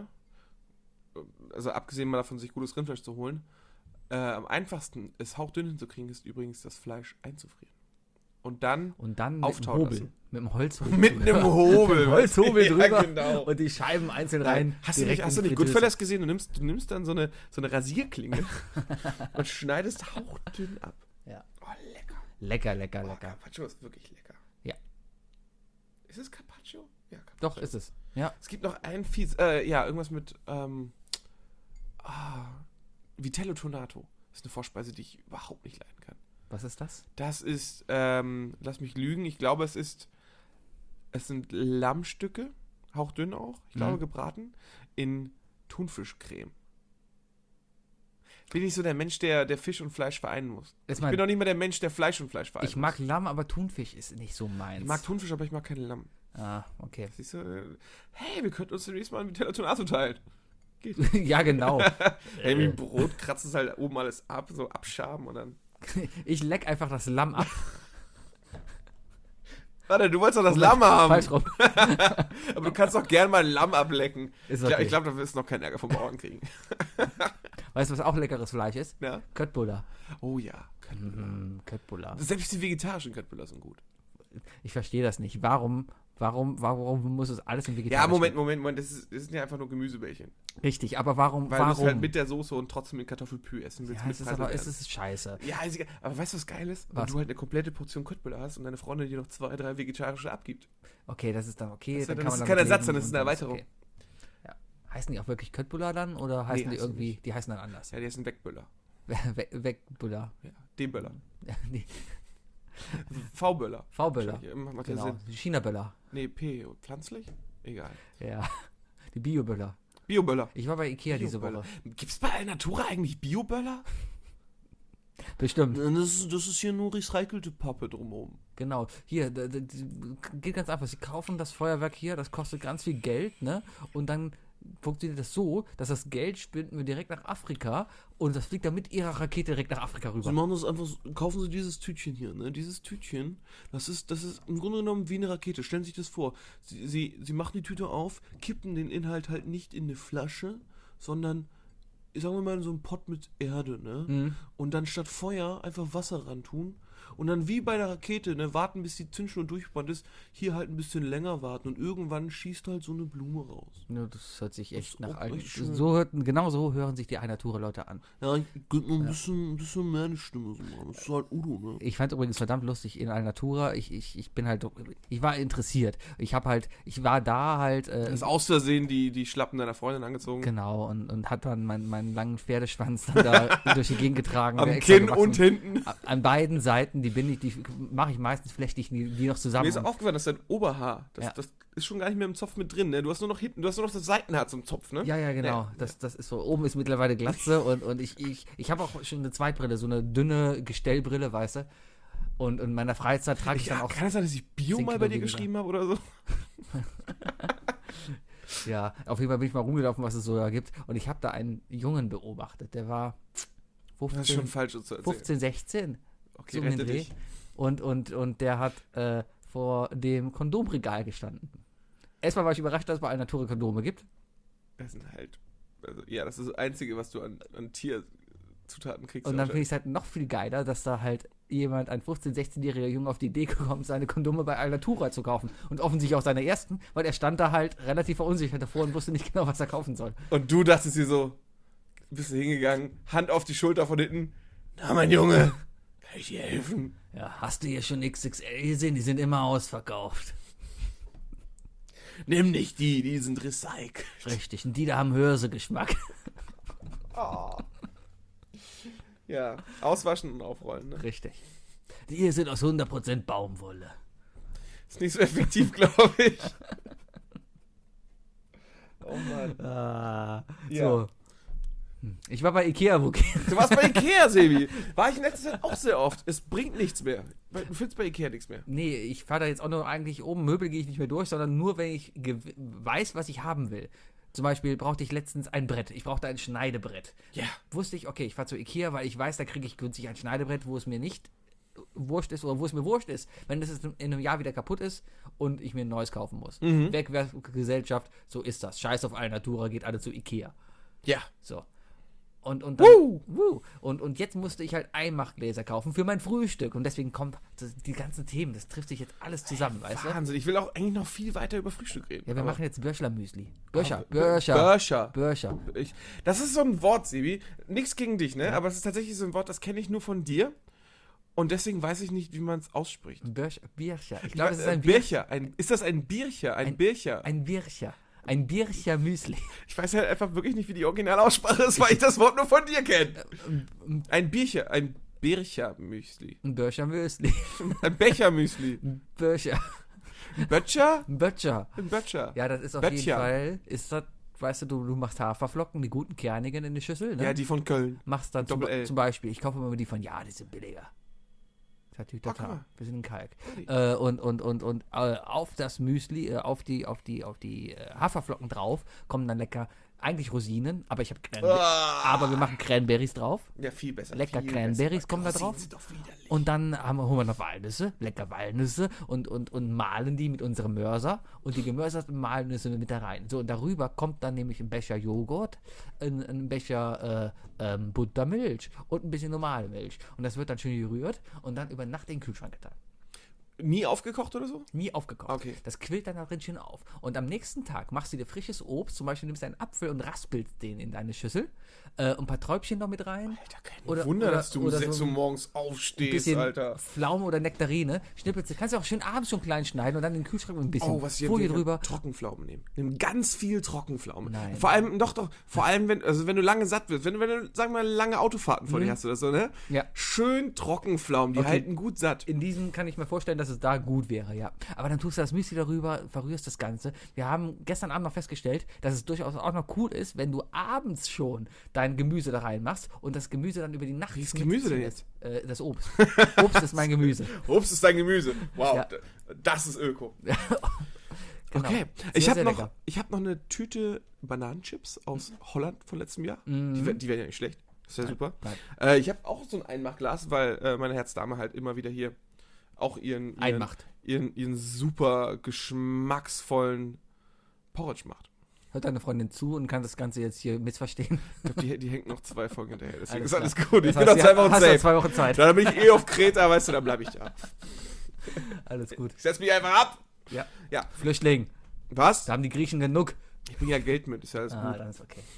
Also abgesehen mal davon, sich gutes Rindfleisch zu holen, äh, am einfachsten, es hauchdünn hinzukriegen, ist übrigens das Fleisch einzufrieren. Und dann Und dann mit dem Auftauen Hobel. lassen. Mit dem Holzhobel. mit einem Hobel. Mit dem Holzhobel Ja, drüber genau. und die Scheiben einzeln rein. Hast du nicht, direkt hast in du die nicht Fritteuse. Goodfellas gesehen? Du nimmst, du nimmst dann so eine, so eine Rasierklinge und schneidest hauchdünn ab. Ja. Oh, lecker. Lecker, lecker, Oh, lecker. Carpaccio ist wirklich lecker. Ja. Ist es Carpaccio? Ja, Carpaccio. Doch, ist es. Ja. Es gibt noch ein fies, äh, ja, irgendwas mit, ähm, ah, Vitello Tonato. Das ist eine Vorspeise, die ich überhaupt nicht leiden kann. Was ist das? Das ist, ähm, lass mich lügen, ich glaube, es ist, es sind Lammstücke, hauchdünn auch, ich glaube Mhm. gebraten, in Thunfischcreme. Bin ich so der Mensch, der, der Fisch und Fleisch vereinen muss. Ist Ich mein- bin auch nicht mehr der Mensch, der Fleisch und Fleisch vereint. Ich mag Lamm, aber Thunfisch ist nicht so meins. Ich mag Thunfisch, aber ich mag kein Lamm. Ah, okay. Siehst du, äh, hey, wir könnten uns demnächst mal ein Vitello Tonato teilen. Ja, genau. Hey, mit dem Brot kratzt es halt oben alles ab, so abschaben und dann. Ich leck einfach das Lamm ab. Warte, du wolltest doch das Lamm haben. Falsch rum. Aber du kannst doch gern mal ein Lamm ablecken. Ist Ich okay. glaub- Ich glaube, da wirst du noch keinen Ärger vom Bauern kriegen. Weißt du, was auch leckeres Fleisch ist? Ja? Köttbullar. Oh ja. Köttbullar. Mm, Köttbullar. Selbst die vegetarischen Köttbullar sind gut. Ich verstehe das nicht. Warum, warum, warum muss es alles im Vegetarisch Ja, Moment, geben? Moment, Moment. Das, ist, das sind ja einfach nur Gemüsebällchen. Richtig, aber warum, Weil du es warum? halt mit der Soße und trotzdem mit Kartoffelpü essen willst. ja, mit es ist Preiselbeeren. aber, es ist scheiße. Ja, ist egal. Aber weißt du, was geil ist? Wenn Was? du halt eine komplette Portion Köttbullar hast und deine Freundin dir noch zwei, drei vegetarische abgibt. Okay, das ist dann okay. Das ist ja- dann das kann ist man kein damit Ersatz, leben dann ist es und eine dann Erweiterung. okay. Ja. Heißen die auch wirklich Köttbullar dann oder heißen die heißen irgendwie, nicht. die heißen dann anders? Ja, die ist ein Wegböller. We Wegbullar. Ja, D-Böller. Nee, V-Böller. V-Böller. Wahrscheinlich, Macht macht ja Genau. Sinn. China-Böller. Nee, P. Pflanzlich? Egal. Ja. Die Bio-Böller. Bioböller. Ich war bei Ikea diese Bioböller. Woche. Gibt's bei Alnatura eigentlich Bioböller? Bestimmt. Das ist, das ist hier nur recycelte Pappe drumherum. Genau. Hier, d- d- d- geht ganz einfach. Sie kaufen das Feuerwerk hier, das kostet ganz viel Geld, ne? Und dann funktioniert das so, dass das Geld spenden wir direkt nach Afrika und das fliegt dann mit ihrer Rakete direkt nach Afrika rüber. Sie machen das einfach, so- kaufen Sie dieses Tütchen hier, ne? Dieses Tütchen, das ist, das ist im Grunde genommen wie eine Rakete. Stellen Sie sich das vor. Sie, Sie, Sie machen die Tüte auf, kippen den Inhalt halt nicht in eine Flasche, sondern, sagen wir mal, in so einen Pott mit Erde, ne? Mhm. Und dann statt Feuer einfach Wasser ran tun. Und dann wie bei der Rakete, ne, warten, bis die Zündschnur durchgebrannt ist, hier halt ein bisschen länger warten und irgendwann schießt halt so eine Blume raus. Ja, das hört sich echt ist nach auch alten. echt schön. So hört, genau so hören sich die Alnatura-Leute an. Ja, ich könnte noch ein bisschen, ein bisschen mehr die Stimme so machen. Das ist halt Udo, ne? Ich fand übrigens verdammt lustig in Alnatura. Ich, ich, ich bin halt, ich war interessiert. Ich habe halt, ich war da halt. Äh, Du hast aus Versehen die, die Schlappen deiner Freundin angezogen. Genau, und, und hat dann meinen, meinen langen Pferdeschwanz dann da durch die Gegend getragen. Am der extra Kinn gewachsen- und hinten. A- An beiden Seiten, die bin ich, die mache ich meistens flechte die, die noch zusammen. Mir ist auch aufgefallen, dass dein Oberhaar, das, Ja. das ist schon gar nicht mehr im Zopf mit drin, ne? Du hast nur noch hinten, du hast nur noch das Seitenhaar zum Zopf, ne? Ja, ja, genau. Ja. Das, das ist so. Oben ist mittlerweile Glatze und, und ich, ich, ich habe auch schon eine Zweitbrille, so eine dünne Gestellbrille, weißt du. Und in meiner Freizeit trage ich Ja, dann auch. kann es sein, dass ich Bio zehn mal Kilo bei dir weniger. geschrieben habe oder so? Ja, auf jeden Fall bin ich mal rumgelaufen, was es so da gibt. Und ich habe da einen Jungen beobachtet, der war Das ist schon fünfzehn, falsch so zu erzählen. fünfzehn sechzehn. Okay, so um den rette Dreh. dich. Und, und, und der hat äh, vor dem Kondomregal gestanden. Erstmal war ich überrascht, dass es bei Alnatura Kondome gibt. Das sind halt, also ja, das ist das Einzige, was du an, an Tierzutaten kriegst. Und dann finde ich es halt noch viel geiler, dass da halt jemand, ein fünfzehn-, sechzehnjähriger Junge, auf die Idee gekommen ist, seine Kondome bei Alnatura zu kaufen. Und offensichtlich auch seine ersten, weil er stand da halt relativ verunsichert davor und wusste nicht genau, was er kaufen soll. Und du dachtest dir so, bist du hingegangen, Hand auf die Schulter von hinten. Na, mein Junge, kann ich dir helfen? Ja, hast du hier schon X X L gesehen? Die sind immer ausverkauft. Nimm nicht die, die sind recycelt. Richtig, und die da haben Hirse-Geschmack. Oh. Ja, auswaschen und aufrollen, ne? Richtig. Die hier sind aus hundert Prozent Baumwolle. Ist nicht so effektiv, glaube ich. Oh Mann. Ah, Ja. so. Hm. Ich war bei Ikea, wo... Du warst bei Ikea, Sebi. War ich in letzter Zeit auch sehr oft. Es bringt nichts mehr. Du findest bei Ikea nichts mehr. Nee, ich fahre da jetzt auch nur eigentlich oben, Möbel gehe ich nicht mehr durch, sondern nur, wenn ich gew- weiß, was ich haben will. Zum Beispiel brauchte ich letztens ein Brett. Ich brauchte ein Schneidebrett. Ja. Wusste ich, okay, ich fahre zu Ikea, weil ich weiß, da kriege ich günstig ein Schneidebrett, wo es mir nicht wurscht ist oder wo es mir wurscht ist, wenn das in einem Jahr wieder kaputt ist und ich mir ein neues kaufen muss. Mhm. Wegwerfgesellschaft, so ist das. Scheiß auf Alnatura, geht alle zu Ikea. Ja. So. Und, und, dann, Woo! Woo. Und, und jetzt musste ich halt Einmachgläser kaufen für mein Frühstück. Und deswegen kommen das, die ganzen Themen, das trifft sich jetzt alles zusammen, weißt du? Wahnsinn. Ich will auch eigentlich noch viel weiter über Frühstück reden. Ja, wir Aber- machen jetzt Börschler Müsli. Börscher, Aber- Börscher, Börscher. Börscher. Ich, das ist so ein Wort, Sebi. Nichts gegen dich, ne? Aber es ist tatsächlich so ein Wort, das kenne ich nur von dir. Und deswegen weiß ich nicht, wie man es ausspricht. Börscher, Bierscher. Ich glaube, das ist Äh, ein Bier, Bircher. Ein, ist das ein Biercher? Ein, Ein- Bircher? ein Bierscher. Ein Bierscher Müsli. Ich weiß halt einfach wirklich nicht, wie die Originalaussprache ist, weil ich das Wort nur von dir kenne. Ein Biercher. Ein Bircher-Müsli. Ein Börscher Müsli. Ein Becher-Müsli. Ein Börscher. Ein Böttcher? Ein Böttcher. Ein Böttcher. Ja, das ist auf Böttcher. jeden Fall, ist das, weißt du, du, du machst Haferflocken, die guten kernigen in die Schüssel, ne? Ja, die von Köln. Machst dann zum, Doppel-L. zum Beispiel, ich kaufe immer die von, ja, die sind billiger. Oh, guck Tatütata. mal. Wir sind in Kalk. Ui. Äh, und und, und, und äh, auf das Müsli, äh, auf die, auf die, auf die äh, Haferflocken drauf, kommen dann lecker, eigentlich Rosinen, aber ich habe Cranberries. Ah. Aber wir machen Cranberries drauf. Ja, viel besser. Lecker viel Cranberries besser. kommen da Rosinen drauf. sind doch widerlich. Und dann haben wir, holen wir noch Walnüsse, lecker Walnüsse und, und, und mahlen die mit unserem Mörser und die gemörserten Walnüsse mit da rein. So, und darüber kommt dann nämlich ein Becher Joghurt, ein, ein Becher äh, ähm, Buttermilch und ein bisschen normale Milch. Und das wird dann schön gerührt und dann über Nacht in den Kühlschrank getan. Nie aufgekocht oder so? Nie aufgekocht. Okay. Das quillt dann da drin schön auf. Und am nächsten Tag machst du dir frisches Obst, zum Beispiel nimmst du einen Apfel und raspelst den in deine Schüssel, äh, ein paar Träubchen noch mit rein. Alter, kein Oder- Wunder, oder- dass du um oder sechs so Uhr ein morgens Ein aufstehst, bisschen Alter. Pflaume oder Nektarine, schnippelst du. Kannst du auch schön abends schon klein schneiden und dann in den Kühlschrank mit ein bisschen Oh, was ich Folie empfehle, drüber. Trockenpflaumen nehmen. Nimm ganz viel Trockenpflaumen. Nein. Vor allem, doch, doch, vor allem, wenn, also wenn du lange satt wirst, wenn du, wenn du, sagen wir mal, lange Autofahrten vor dir hast oder so, ne? Ja. Schön Trockenpflaumen, die Okay. halten gut satt. In diesem kann ich mir vorstellen, dass es da gut wäre, ja. Aber dann tust du das Müsli darüber, verrührst das Ganze. Wir haben gestern Abend noch festgestellt, dass es durchaus auch noch cool ist, wenn du abends schon dein Gemüse da reinmachst und das Gemüse dann über die Nacht... Welches mit Gemüse denn lässt. Äh, das Obst. Obst ist mein Gemüse. Obst ist dein Gemüse. Wow, Ja. d- das ist Öko. Genau. Okay, Sehr, ich habe sehr noch, lecker. ich hab noch eine Tüte Bananenchips aus Holland von letztem Jahr. Mhm. Die, wär- die wären ja nicht schlecht. Das ist ja super. Nein. Äh, ich habe auch so ein Einmachglas, weil äh, meine Herzdame halt immer wieder hier auch ihren, ihren, Einmacht. ihren, ihren super geschmacksvollen Porridge macht. Hört deine Freundin zu und kann das Ganze jetzt hier missverstehen. Ich glaube, die, die hängt noch zwei Folgen hinterher. Deswegen Alles ist alles klar. gut. Ich Das bin heißt, noch zwei ja, Wochen hast du safe. zwei Wochen Zeit. Dann bin ich eh auf Kreta, weißt du, dann bleibe ich da. Alles gut. Ich setz mich einfach ab. Ja. Ja. Flüchtling. Was? Da haben die Griechen genug. Ich bringe ja Geld mit, ist ja alles Ah, gut. dann ist okay.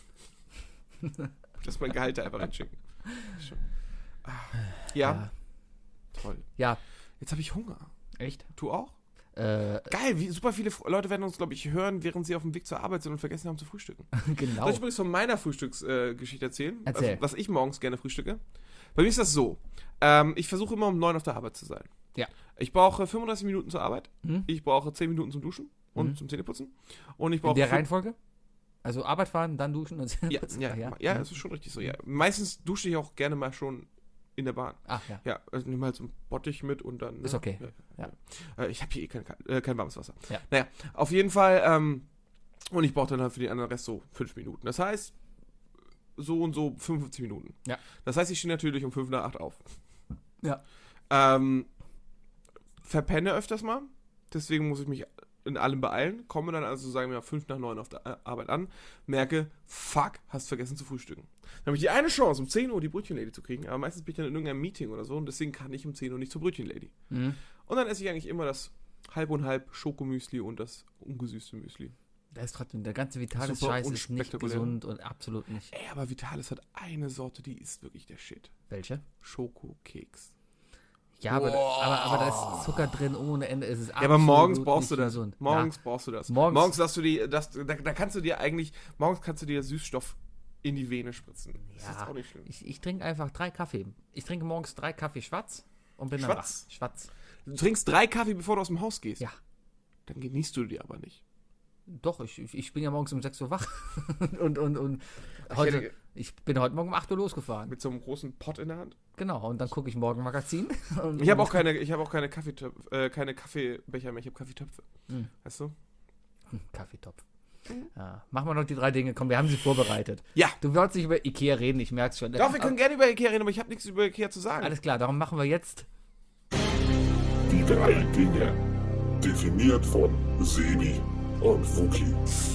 Lass mein Gehalt da einfach hinschicken. Schon. Ah, ja, toll. Ja, Jetzt habe ich Hunger. echt? Du auch? Äh, Geil, wie super viele F- Leute werden uns, glaube ich, hören, während sie auf dem Weg zur Arbeit sind und vergessen haben zu frühstücken. genau. Soll ich übrigens von meiner Frühstücksgeschichte äh, Geschichte erzählen? Erzähl. Also, was ich morgens gerne frühstücke? Bei mir ist das so. Ähm, ich versuche immer um neun auf der Arbeit zu sein. Ja. Ich brauche fünfunddreißig Minuten zur Arbeit. Mhm. Ich brauche zehn Minuten zum Duschen und Mhm. zum Zähneputzen. Und ich In brauche der fünf- Reihenfolge? Also Arbeit fahren, dann duschen und Ja, ja, Ach, ja, ja, das ist schon richtig so. Ja. Meistens dusche ich auch gerne mal schon in der Bahn. Ach ja. Ja, also nimm halt so einen Bottich mit und dann. Ist ne? okay. Ja, Ja. ja. Äh, Ich habe hier eh kein, äh, kein warmes Wasser. Ja. Naja, auf jeden Fall. Ähm, und ich brauche dann halt für den anderen Rest so fünf Minuten. Das heißt, so und so fünfundfünfzig Minuten. Ja. Das heißt, ich stehe natürlich um fünf nach acht auf. Ja. Ähm, verpenne öfters mal. Deswegen muss ich mich in allem beeilen. Komme dann also, sagen wir mal, fünf nach neun auf der Arbeit an. Merke, fuck, hast vergessen zu frühstücken. Dann habe ich die eine Chance, um zehn Uhr die Brötchenlady zu kriegen. Aber meistens bin ich dann in irgendeinem Meeting oder so. Und deswegen kann ich um zehn Uhr nicht zur Brötchenlady. Mhm. Und dann esse ich eigentlich immer das halb und halb Schokomüsli und das ungesüßte Müsli. Da ist trotzdem, der ganze Vitalis-Scheiß Super ist nicht unspektakulär. gesund und absolut nicht. Ey, aber Vitalis hat eine Sorte, die ist wirklich der Shit. Welche? Schokokeks. Ja, aber, Boah. aber, aber da ist Zucker drin ohne Ende. Es ist Ja, aber morgens absolut brauchst du nicht das. gesund. Morgens Ja. brauchst du das. Morgens- morgens darfst du die, das, da, da kannst du dir eigentlich, morgens kannst du dir Süßstoff in die Vene spritzen. Das Ja. ist auch nicht schlimm. Ich, ich trinke einfach drei Kaffee. Ich trinke morgens drei Kaffee schwarz und bin dann Schwarz? wach. Schwarz. Du trinkst drei Kaffee, bevor du aus dem Haus gehst. Ja. Dann genießt du die aber nicht. Doch, ich, ich, ich bin ja morgens um sechs Uhr wach. und und, und heute, hätte- ich bin heute Morgen um acht Uhr losgefahren. Mit so einem großen Pott in der Hand. Genau, und dann gucke ich morgen Magazin. Und, Ich habe auch keine, ich habe auch keine Kaffeetöpfe, äh, keine Kaffeebecher mehr, ich habe Kaffeetöpfe. Mhm. Weißt du? Hm, Kaffeetopf. Ja, machen wir noch die drei Dinge. Komm, wir haben sie vorbereitet. Ja. Du wolltest nicht über Ikea reden, ich merk's schon. Doch, wir können gerne über Ikea reden, aber ich habe nichts über Ikea zu sagen. Alles klar, darum machen wir jetzt. Die drei Dinge. Definiert von Sebi und Wookie.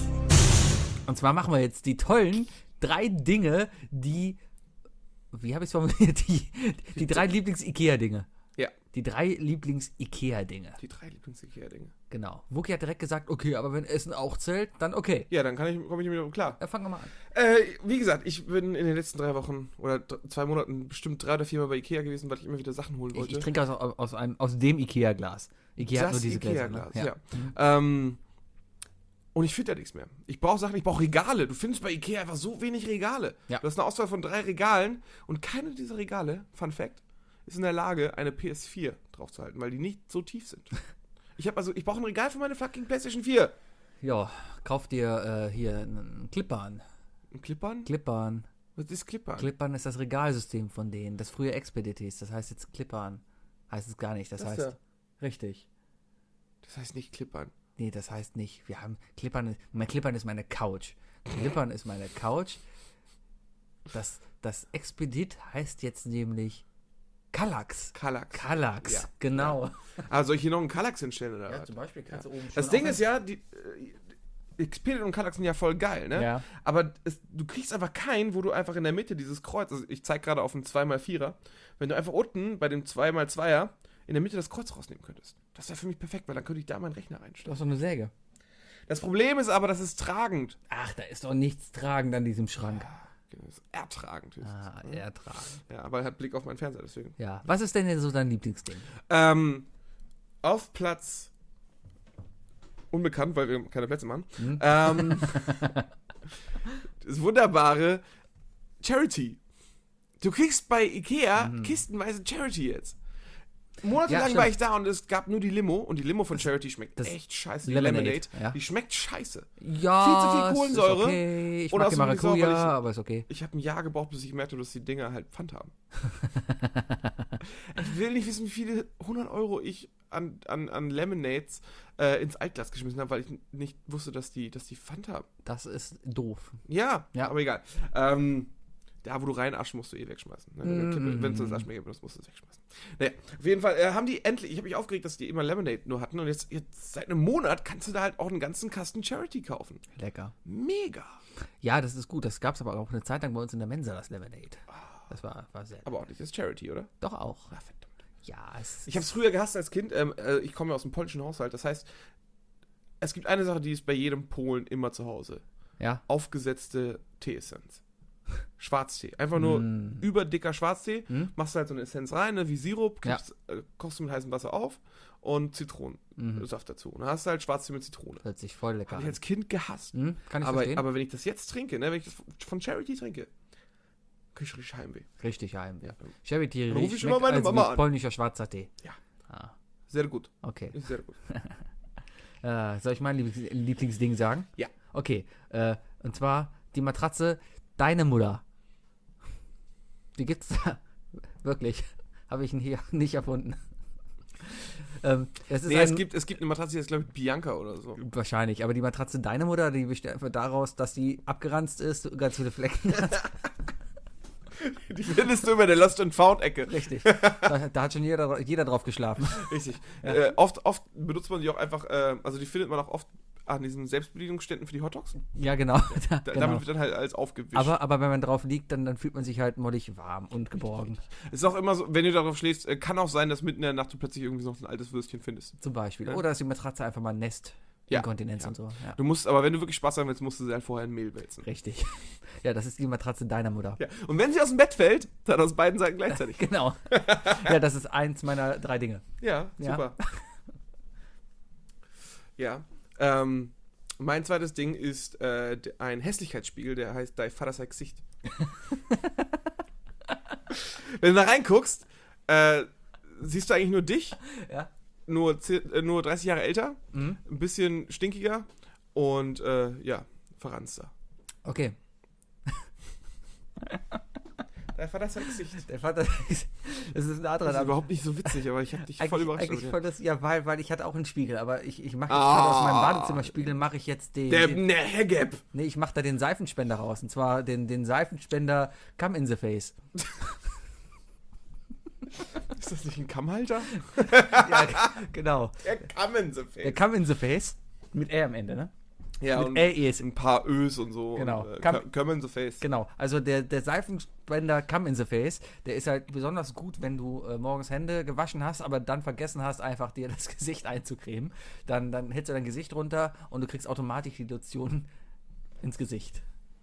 Und zwar machen wir jetzt die tollen drei Dinge, die. Wie habe ich es formuliert? Die, die drei Lieblings-Ikea-Dinge. Ja. Die drei Lieblings-Ikea-Dinge. Die drei Lieblings-Ikea-Dinge. Genau. Wookie hat direkt gesagt, okay, aber wenn Essen auch zählt, dann okay. Ja, dann kann ich, komme ich mir klar. Ja, fangen wir mal an. Äh, wie gesagt, ich bin in den letzten drei Wochen oder d- zwei Monaten bestimmt drei oder viermal bei Ikea gewesen, weil ich immer wieder Sachen holen Ich, wollte. ich trinke aus, aus, einem, aus dem Ikea-Glas. Ikea hat das nur diese Gläser. Ikea-Glas, Ne? ja. Ähm, und ich finde ja nichts mehr. Ich brauche Sachen, ich brauche Regale. Du findest bei Ikea einfach so wenig Regale. Ja. Du hast eine Auswahl von drei Regalen und keine dieser Regale, Fun Fact, ist in der Lage, eine P S vier draufzuhalten, weil die nicht so tief sind. Ich habe also, ich brauche ein Regal für meine fucking PlayStation vier. Ja, kauf dir äh, hier einen Clippan. Ein Clippern? Clippan. Was ist Clippern? Clippan ist das Regalsystem von denen. Das frühe Expedit hieß. Das heißt jetzt Clippan. Heißt es gar nicht. Das, Das heißt. ja. Richtig. Das heißt nicht Clippern. Nee, das heißt nicht. Wir haben Clippern. Mein Clippern ist meine Couch. Clippern ist meine Couch. Das, das Expedit heißt jetzt nämlich Kallax. Kallax. Kallax, Ja. genau. Also soll ich hier noch einen Kallax hinstellen oder Ja, was? zum Beispiel kannst du oben Das schön Ding auf- ist ja, die äh, Expedit und Kallax sind ja voll geil, ne? Ja. Aber es, du kriegst einfach keinen, wo du einfach in der Mitte dieses Kreuz, also ich zeig gerade auf einen zwei mal vierer, wenn du einfach unten bei dem zwei mal zweier in der Mitte das Kreuz rausnehmen könntest. Das wäre für mich perfekt, weil dann könnte ich da meinen Rechner Du reinstellen. hast doch eine Säge. Das Problem ist aber, das ist tragend. Ach, da ist doch nichts tragend an diesem Schrank. Das ist ertragend. höchstens, Ah, ne? ertragen. Ja, aber er hat Blick auf meinen Fernseher, deswegen. Ja. Was ist denn, denn so dein Lieblingsding? Ähm, auf Platz unbekannt, weil wir keine Plätze machen. Hm? Ähm, das wunderbare Charity. Du kriegst bei Ikea kistenweise Charity jetzt. Monatelang Hm. Ja, stimmt. war ich da und es gab nur die Limo und die Limo von Charity schmeckt das echt scheiße. Die Lemonade, Lemonade, ja. die schmeckt scheiße. Ja, Viel zu viel es ist Kohlensäure. Okay. Ich Und mag die außerdem die Sauer, Maracuja, weil ich- aber ist okay. Ich habe ein Jahr gebraucht, bis ich merkte, dass die Dinger halt Pfand haben. Ich will nicht wissen, wie viele hundert Euro ich an, an, an Lemonades äh, ins Altglas geschmissen habe, weil ich n- nicht wusste, dass die, dass die Pfand haben. Das ist doof. Ja, Ja. aber egal. Ähm, da, wo du reinaschen, musst du eh wegschmeißen. Ne? Wenn du Kippe- Wenn es das Aschenbecher benutzt, musst du es wegschmeißen. Naja, auf jeden Fall äh, haben die endlich, ich habe mich aufgeregt, dass die immer Lemonade nur hatten und jetzt, jetzt seit einem Monat kannst du da halt auch einen ganzen Kasten Charity kaufen. Lecker. Mega. Ja, das ist gut. Das gab es aber auch eine Zeit lang bei uns in der Mensa, das Lemonade. Das war, war sehr. Aber auch nicht das Charity, oder? Doch auch. Ah, verdammt. Ja, es Ich habe es früher gehasst als Kind. Ähm, äh, ich komme ja aus einem polnischen Haushalt. Das heißt, es gibt eine Sache, die ist bei jedem Polen immer zu Hause. Ja. Aufgesetzte Teeessenz. Schwarztee. Einfach nur Mm. überdicker Schwarztee. Mm. Machst du halt so eine Essenz rein, ne, wie Sirup, Ja. kippst, äh, kochst du mit heißem Wasser auf und Zitronensaft dazu. Und dann hast du halt Schwarztee mit Zitrone. Hört sich voll lecker Habe ich an. als Kind gehasst. Hm? Kann ich Aber, verstehen. aber wenn ich das jetzt trinke, ne, wenn ich das von Charity trinke, krieg ich richtig Heimweh. Richtig Heimweh. Ja. Charity Dann ruf ich schmeckt immer meine als Mama wie an. polnischer schwarzer Tee. Ja. Ah, Sehr gut. okay. Ist sehr gut. Äh, soll ich mein Lieblings Lieblingsding sagen? Ja. Okay. Äh, und zwar die Matratze Deine Mutter. Die gibt's da. Wirklich. Habe ich hier nicht erfunden. ähm, es ist Nee, ein, es gibt, es gibt eine Matratze, die ist, glaube ich, Bianca oder so. wahrscheinlich, aber die Matratze Deine Mutter, die besteht einfach daraus, dass die abgeranzt ist, ganz viele Flecken hat. Die findest du über der Lost and Found-Ecke. Richtig. Da, da hat schon jeder, jeder drauf geschlafen. Richtig. Äh, oft, oft benutzt man die auch einfach, äh, also die findet man auch oft an diesen Selbstbedienungsständen für die Hotdogs. Ja, genau. Da, Da, genau. Damit wird dann halt alles aufgewischt. Aber, aber wenn man drauf liegt, dann, dann fühlt man sich halt mollig warm und geborgen. Es ist auch immer so, wenn du darauf schläfst, äh, kann auch sein, dass mitten in der Nacht du plötzlich irgendwie noch ein altes Würstchen findest. Zum Beispiel. Ja. Oder ist die Matratze einfach mal ein Nest. Ja. Inkontinenz Ja. und so. Ja. Du musst, aber wenn du wirklich Spaß haben willst, musst du sie halt vorher in Mehl wälzen. Richtig. Ja, das ist die Matratze deiner Mutter. Ja. Und wenn sie aus dem Bett fällt, dann aus beiden Seiten gleichzeitig. Genau. Ja, das ist eins meiner drei Dinge. Ja, Ja. super. Ja. Ähm, mein zweites Ding ist äh, d- ein Hässlichkeitsspiegel, der heißt Dein Vater sein Gesicht. Wenn du da reinguckst, äh, siehst du eigentlich nur dich, Ja. nur, zehn, äh, nur dreißig Jahre älter, Mhm. ein bisschen stinkiger und äh, ja, verranster. Okay. Dein Vater sein Gesicht. Der Vater, das ist ein anderer Das ist Name. überhaupt nicht so witzig, aber ich habe dich voll Eigentlich, überrascht. eigentlich damit. voll das, ja, weil, weil ich hatte auch einen Spiegel, aber ich, ich mache jetzt Ah. gerade aus meinem Badezimmerspiegel mache ich jetzt den, Der den ne, Hairgap. nee, ich mache da den Seifenspender raus und zwar den, den Seifenspender Come in the Face. Ist das nicht ein Kammhalter? Ja, genau. Der Come in the Der Face. Come in the Face mit R am Ende, ne? Ja, mit und Ä E S. ein paar Ös und so. Genau. Und, äh, Come- come, come in the Face. Genau, also der, der Seifenspender Come in the Face, der ist halt besonders gut, wenn du äh, morgens Hände gewaschen hast, aber dann vergessen hast, einfach dir das Gesicht einzucremen. Dann, dann hältst du dein Gesicht runter und du kriegst automatisch die Lotion ins Gesicht.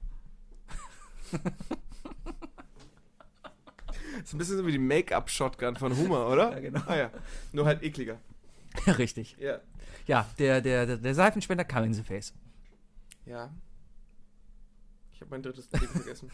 Das ist ein bisschen so wie die Make-up-Shotgun von Hummer, oder? Ja, genau. Ah ja, nur halt ekliger. Richtig. Ja. Ja, der, der, der, der Seifenspender Come in the Face. Ja. Ich habe mein drittes Ding vergessen.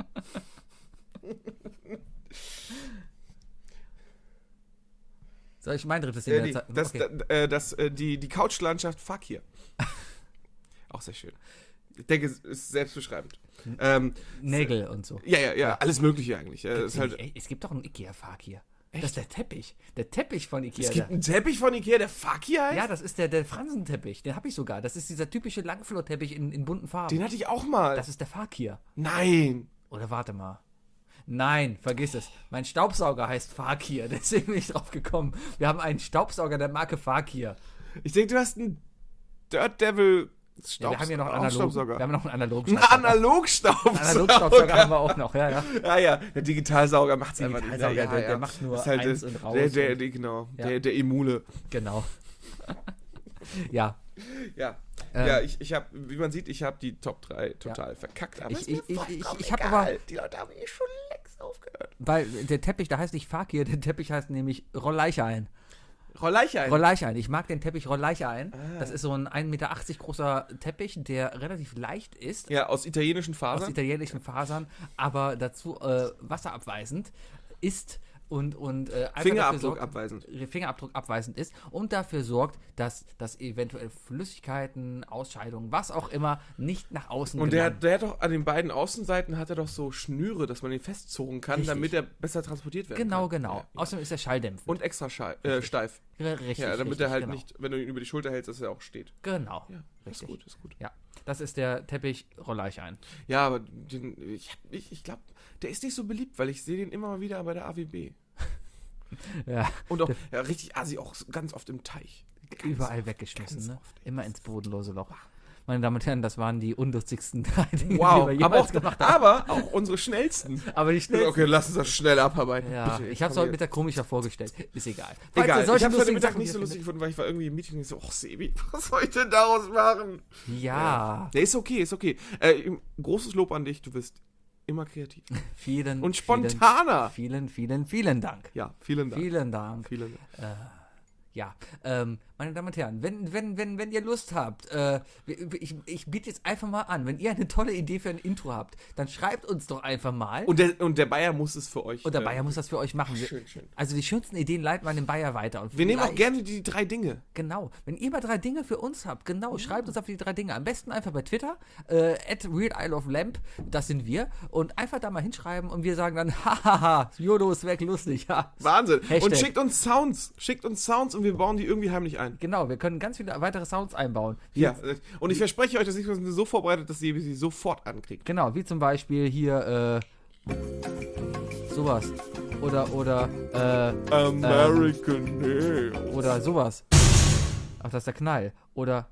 Soll ich mein drittes Ding äh, die, erzählen? das, Okay. da, äh, das, äh, die, die Couchlandschaft Fakir. Auch sehr schön. Ich denke, es ist selbstbeschreibend. Ähm, Nägel und so. ja, ja, ja, alles Mögliche eigentlich. Äh, es, ist halt, Ey, es gibt doch einen Ikea-Fakir. Das ist der Teppich. Der Teppich von Ikea. es gibt der- einen Teppich von Ikea, der Fakir heißt? Ja, das ist der, der Fransenteppich. Den habe ich sogar. Das ist dieser typische Langflorteppich in, in bunten Farben. Den hatte ich auch mal. Das ist der Fakir. Nein. Oder warte mal. Nein, vergiss es. Mein Staubsauger heißt Fakir. Deswegen bin ich drauf gekommen. Wir haben einen Staubsauger der Marke Fakir. Ich denke, du hast einen Dirt Devil Ja, Staubs- wir haben hier noch einen auch analogen. Staubsauger. Wir haben noch einen analogen Einen Analogstaubsauger. Analogstaubsauger haben wir auch noch, ja, ja. Ja, ja, der Digitalsauger macht's einfach nicht. Digitalsauger, ja, ja, der- ja. der macht nur Das ist halt eins das- und raus Der, der, und- der, genau, Ja. der, der Emule. Genau. Ja. Ja, Ähm. ja, ich, ich habe, wie man sieht, ich habe die Top drei total verkackt. Aber Ich- ist mir ich- ich- ich- vollkommen ich hab egal. aber- Die Leute haben eh schon längst aufgehört. Weil der Teppich, der heißt nicht Fakir, der Teppich heißt nämlich Rolleichein. Rolleichein. Rolleichein. Ich mag den Teppich Rolleichein. Ah. Das ist so ein ein Meter achtzig großer Teppich, der relativ leicht ist. Ja, aus italienischen Aus Fasern. italienischen Fasern, aber dazu äh, wasserabweisend ist und, und äh, einfach Fingerabdruck dafür sorgt, abweisend. Fingerabdruck abweisend ist und dafür sorgt, dass, dass eventuell Flüssigkeiten, Ausscheidungen, was auch immer, nicht nach außen Und der, gelangen. der hat doch an den beiden Außenseiten hat er doch so Schnüre, dass man ihn festzogen kann, Richtig. damit er besser transportiert werden Genau, kann. genau. Ja, ja. Außerdem ist er schalldämpfend. Und extra schei- äh, steif. R- richtig, Ja, damit richtig, er halt genau. nicht, wenn du ihn über die Schulter hältst, dass er auch steht. Genau. Ja, ist Richtig. gut, ist gut. Ja, das ist der Teppich Rolleichein. Ja, aber den, ich, hab- ich, ich glaube, der ist nicht so beliebt, weil ich sehe den immer mal wieder bei der A W B. Ja, Und auch ja, richtig assi, auch so ganz oft im Teich. Ganz überall oft, weggeschmissen, ganz ne? oft. Immer ins bodenlose Loch. Meine Damen und Herren, das waren die unlustigsten drei Dinge, Wow, die wir aber jemals auch, gemacht haben. aber auch unsere schnellsten. Aber die schnellsten. Okay, lass uns das schnell abarbeiten. Ja, Bitte, ich habe es komm heute hier. mit der komischer vorgestellt. Ist egal. Falls Egal, ihr ich solche habe heute lustigen Mittag Sachen nicht so hier lustig gefunden, weil ich war irgendwie im Meeting und ich so, ach Sebi, was soll ich denn daraus machen? findet- Ja, Nee, ist okay, ist okay. Äh, großes Lob an dich, du bist immer kreativ. vielen, Und spontaner. Vielen, vielen, vielen Dank. Ja, vielen Dank. Vielen Dank. Vielen Dank. Ja, ähm, meine Damen und Herren, wenn, wenn, wenn, wenn ihr Lust habt, äh, ich, ich biete jetzt einfach mal an, wenn ihr eine tolle Idee für ein Intro habt, dann schreibt uns doch einfach mal. Und der, und der Bayer muss es für euch. Und der äh, Bayer muss das für euch machen. Wir- Schön, schön. Also die schönsten Ideen leiten wir an den Bayer weiter. Und Wir nehmen auch vielleicht- gerne die drei Dinge. Genau. Wenn ihr mal drei Dinge für uns habt, genau, schreibt uns auf die drei Dinge. Am besten einfach bei Twitter, äh, at Real Isle of Lamp, das sind wir. Und einfach da mal hinschreiben und wir sagen dann, hahaha, Jodo ist weg, lustig, ja. Wahnsinn. Hashtag. Und schickt uns Sounds. Schickt uns Sounds und wir bauen die irgendwie heimlich ein. Genau, wir können ganz viele weitere Sounds einbauen. Wie, Ja. äh, Und ich verspreche euch, dass ich das so vorbereitet, dass ihr sie sofort ankriegt. Genau, wie zum Beispiel hier, Sowas. Oder, oder, äh, American Nail. oder sowas. Ach, das ist der Knall. Oder.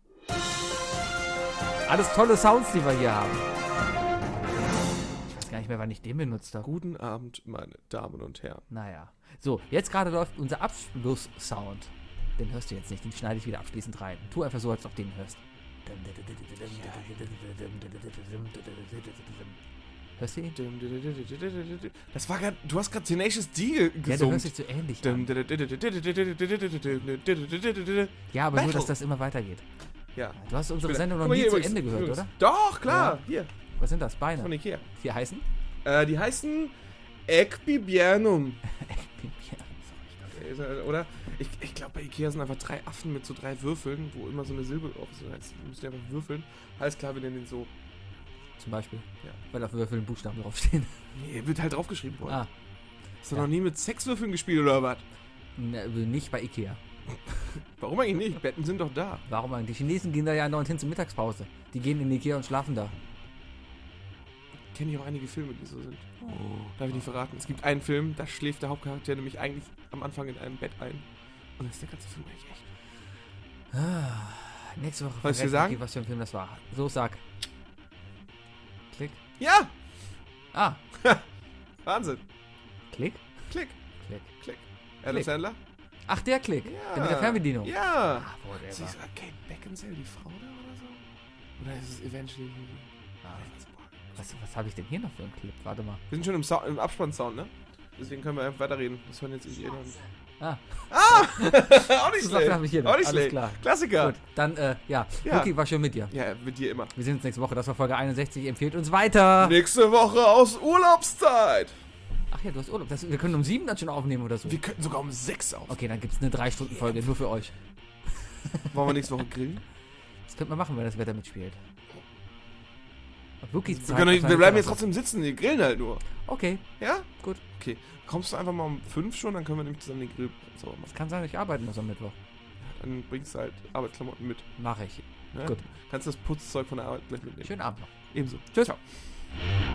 Alles tolle Sounds, die wir hier haben. Ich weiß gar nicht mehr, wann ich den benutzt habe. Guten Abend, meine Damen und Herren. Naja. So, jetzt gerade läuft unser Abschlusssound. Den hörst du jetzt nicht, den schneide ich wieder abschließend rein. Tu einfach so, als ob du den hörst. Hörst du ihn? Das war gerade, du hast gerade Tenacious D Ja, du hörst dich gesungen. so ähnlich an. Ja, aber nur, Battle. dass das immer weitergeht. Ja. Du hast unsere Guck Sendung noch mal nie hier zu übrigens, Ende gehört, übrigens. oder? Doch, klar. Ja. Hier, Was sind das? von Beine? Ikea. Die heißen? Äh, die heißen Ekbibianum. Oder? Ich, ich glaube, bei Ikea sind einfach drei Affen mit so drei Würfeln, wo immer so eine Silbe drauf ist. Jetzt müsst ihr einfach würfeln. Alles klar, wir nennen den so. Zum Beispiel. Ja. Weil auf Würfeln Buchstaben draufstehen. Nee, wird halt draufgeschrieben worden. Ah, Hast du ja. noch nie mit Sexwürfeln gespielt oder was? ne, nicht bei Ikea. Warum eigentlich nicht? Betten sind doch da. Warum eigentlich? Die Chinesen gehen da ja andauernd hin zur Mittagspause. Die gehen in Ikea und schlafen da. Kenne ich auch einige Filme, die so sind. Darf ich nicht verraten. Es gibt einen Film, da schläft der Hauptcharakter nämlich eigentlich am Anfang in einem Bett ein. Und das ist der ganze Film eigentlich echt. Ah, nächste Woche Was wir verrät sagen? Niki, was für ein Film das war. So, sag. Klick. Ja! Ah, Wahnsinn. Klick? Klick, Klick. klick. Adam Klick. Sandler? Ach, der Klick. Ja. Der mit der Fernbedienung. Ja. Ah, whatever. Sie ist äh, Kate Beckinsale, die Frau da oder so? Oder ist es eventually... Ah, was was habe ich denn hier noch für einen Clip? Warte mal. Wir sind schon im, Sou- im Abspann-Sound, ne? Deswegen können wir einfach weiterreden. Das hören jetzt irgendwie jeder. Ah, Auch nicht so schlecht. Sachen habe ich hier noch. Auch nicht Alles schlecht. klar. Klassiker. Gut, dann, äh, ja. Ja. Luki war schön mit dir. Ja, mit dir immer. Wir sehen uns nächste Woche. Das war Folge einundsechzig. Empfehlt uns weiter. Nächste Woche aus Urlaubszeit. Ach ja, du hast Urlaub. Das, wir können um sieben dann schon aufnehmen oder so. Wir könnten sogar um sechs auf. Okay, dann gibt es eine drei Stunden Folge nur für euch. Wollen wir nächste Woche grillen? Das könnte man machen, wenn das Wetter mitspielt. Lukis Wir, Zeit können, nicht- wir wahrscheinlich bleiben jetzt auch so. trotzdem sitzen. Wir grillen halt nur. Okay, Ja? gut. Okay. Kommst du einfach mal um fünf schon, dann können wir nämlich zusammen den Grill sauber machen. Es kann sein, ich arbeiten muss am Mittwoch. Dann bringst du halt Arbeitsklamotten mit. Mache ich. Ne? Gut. Kannst das Putzzeug von der Arbeit gleich mitnehmen. Schönen Abend noch. Ebenso. Tschüss. Ciao.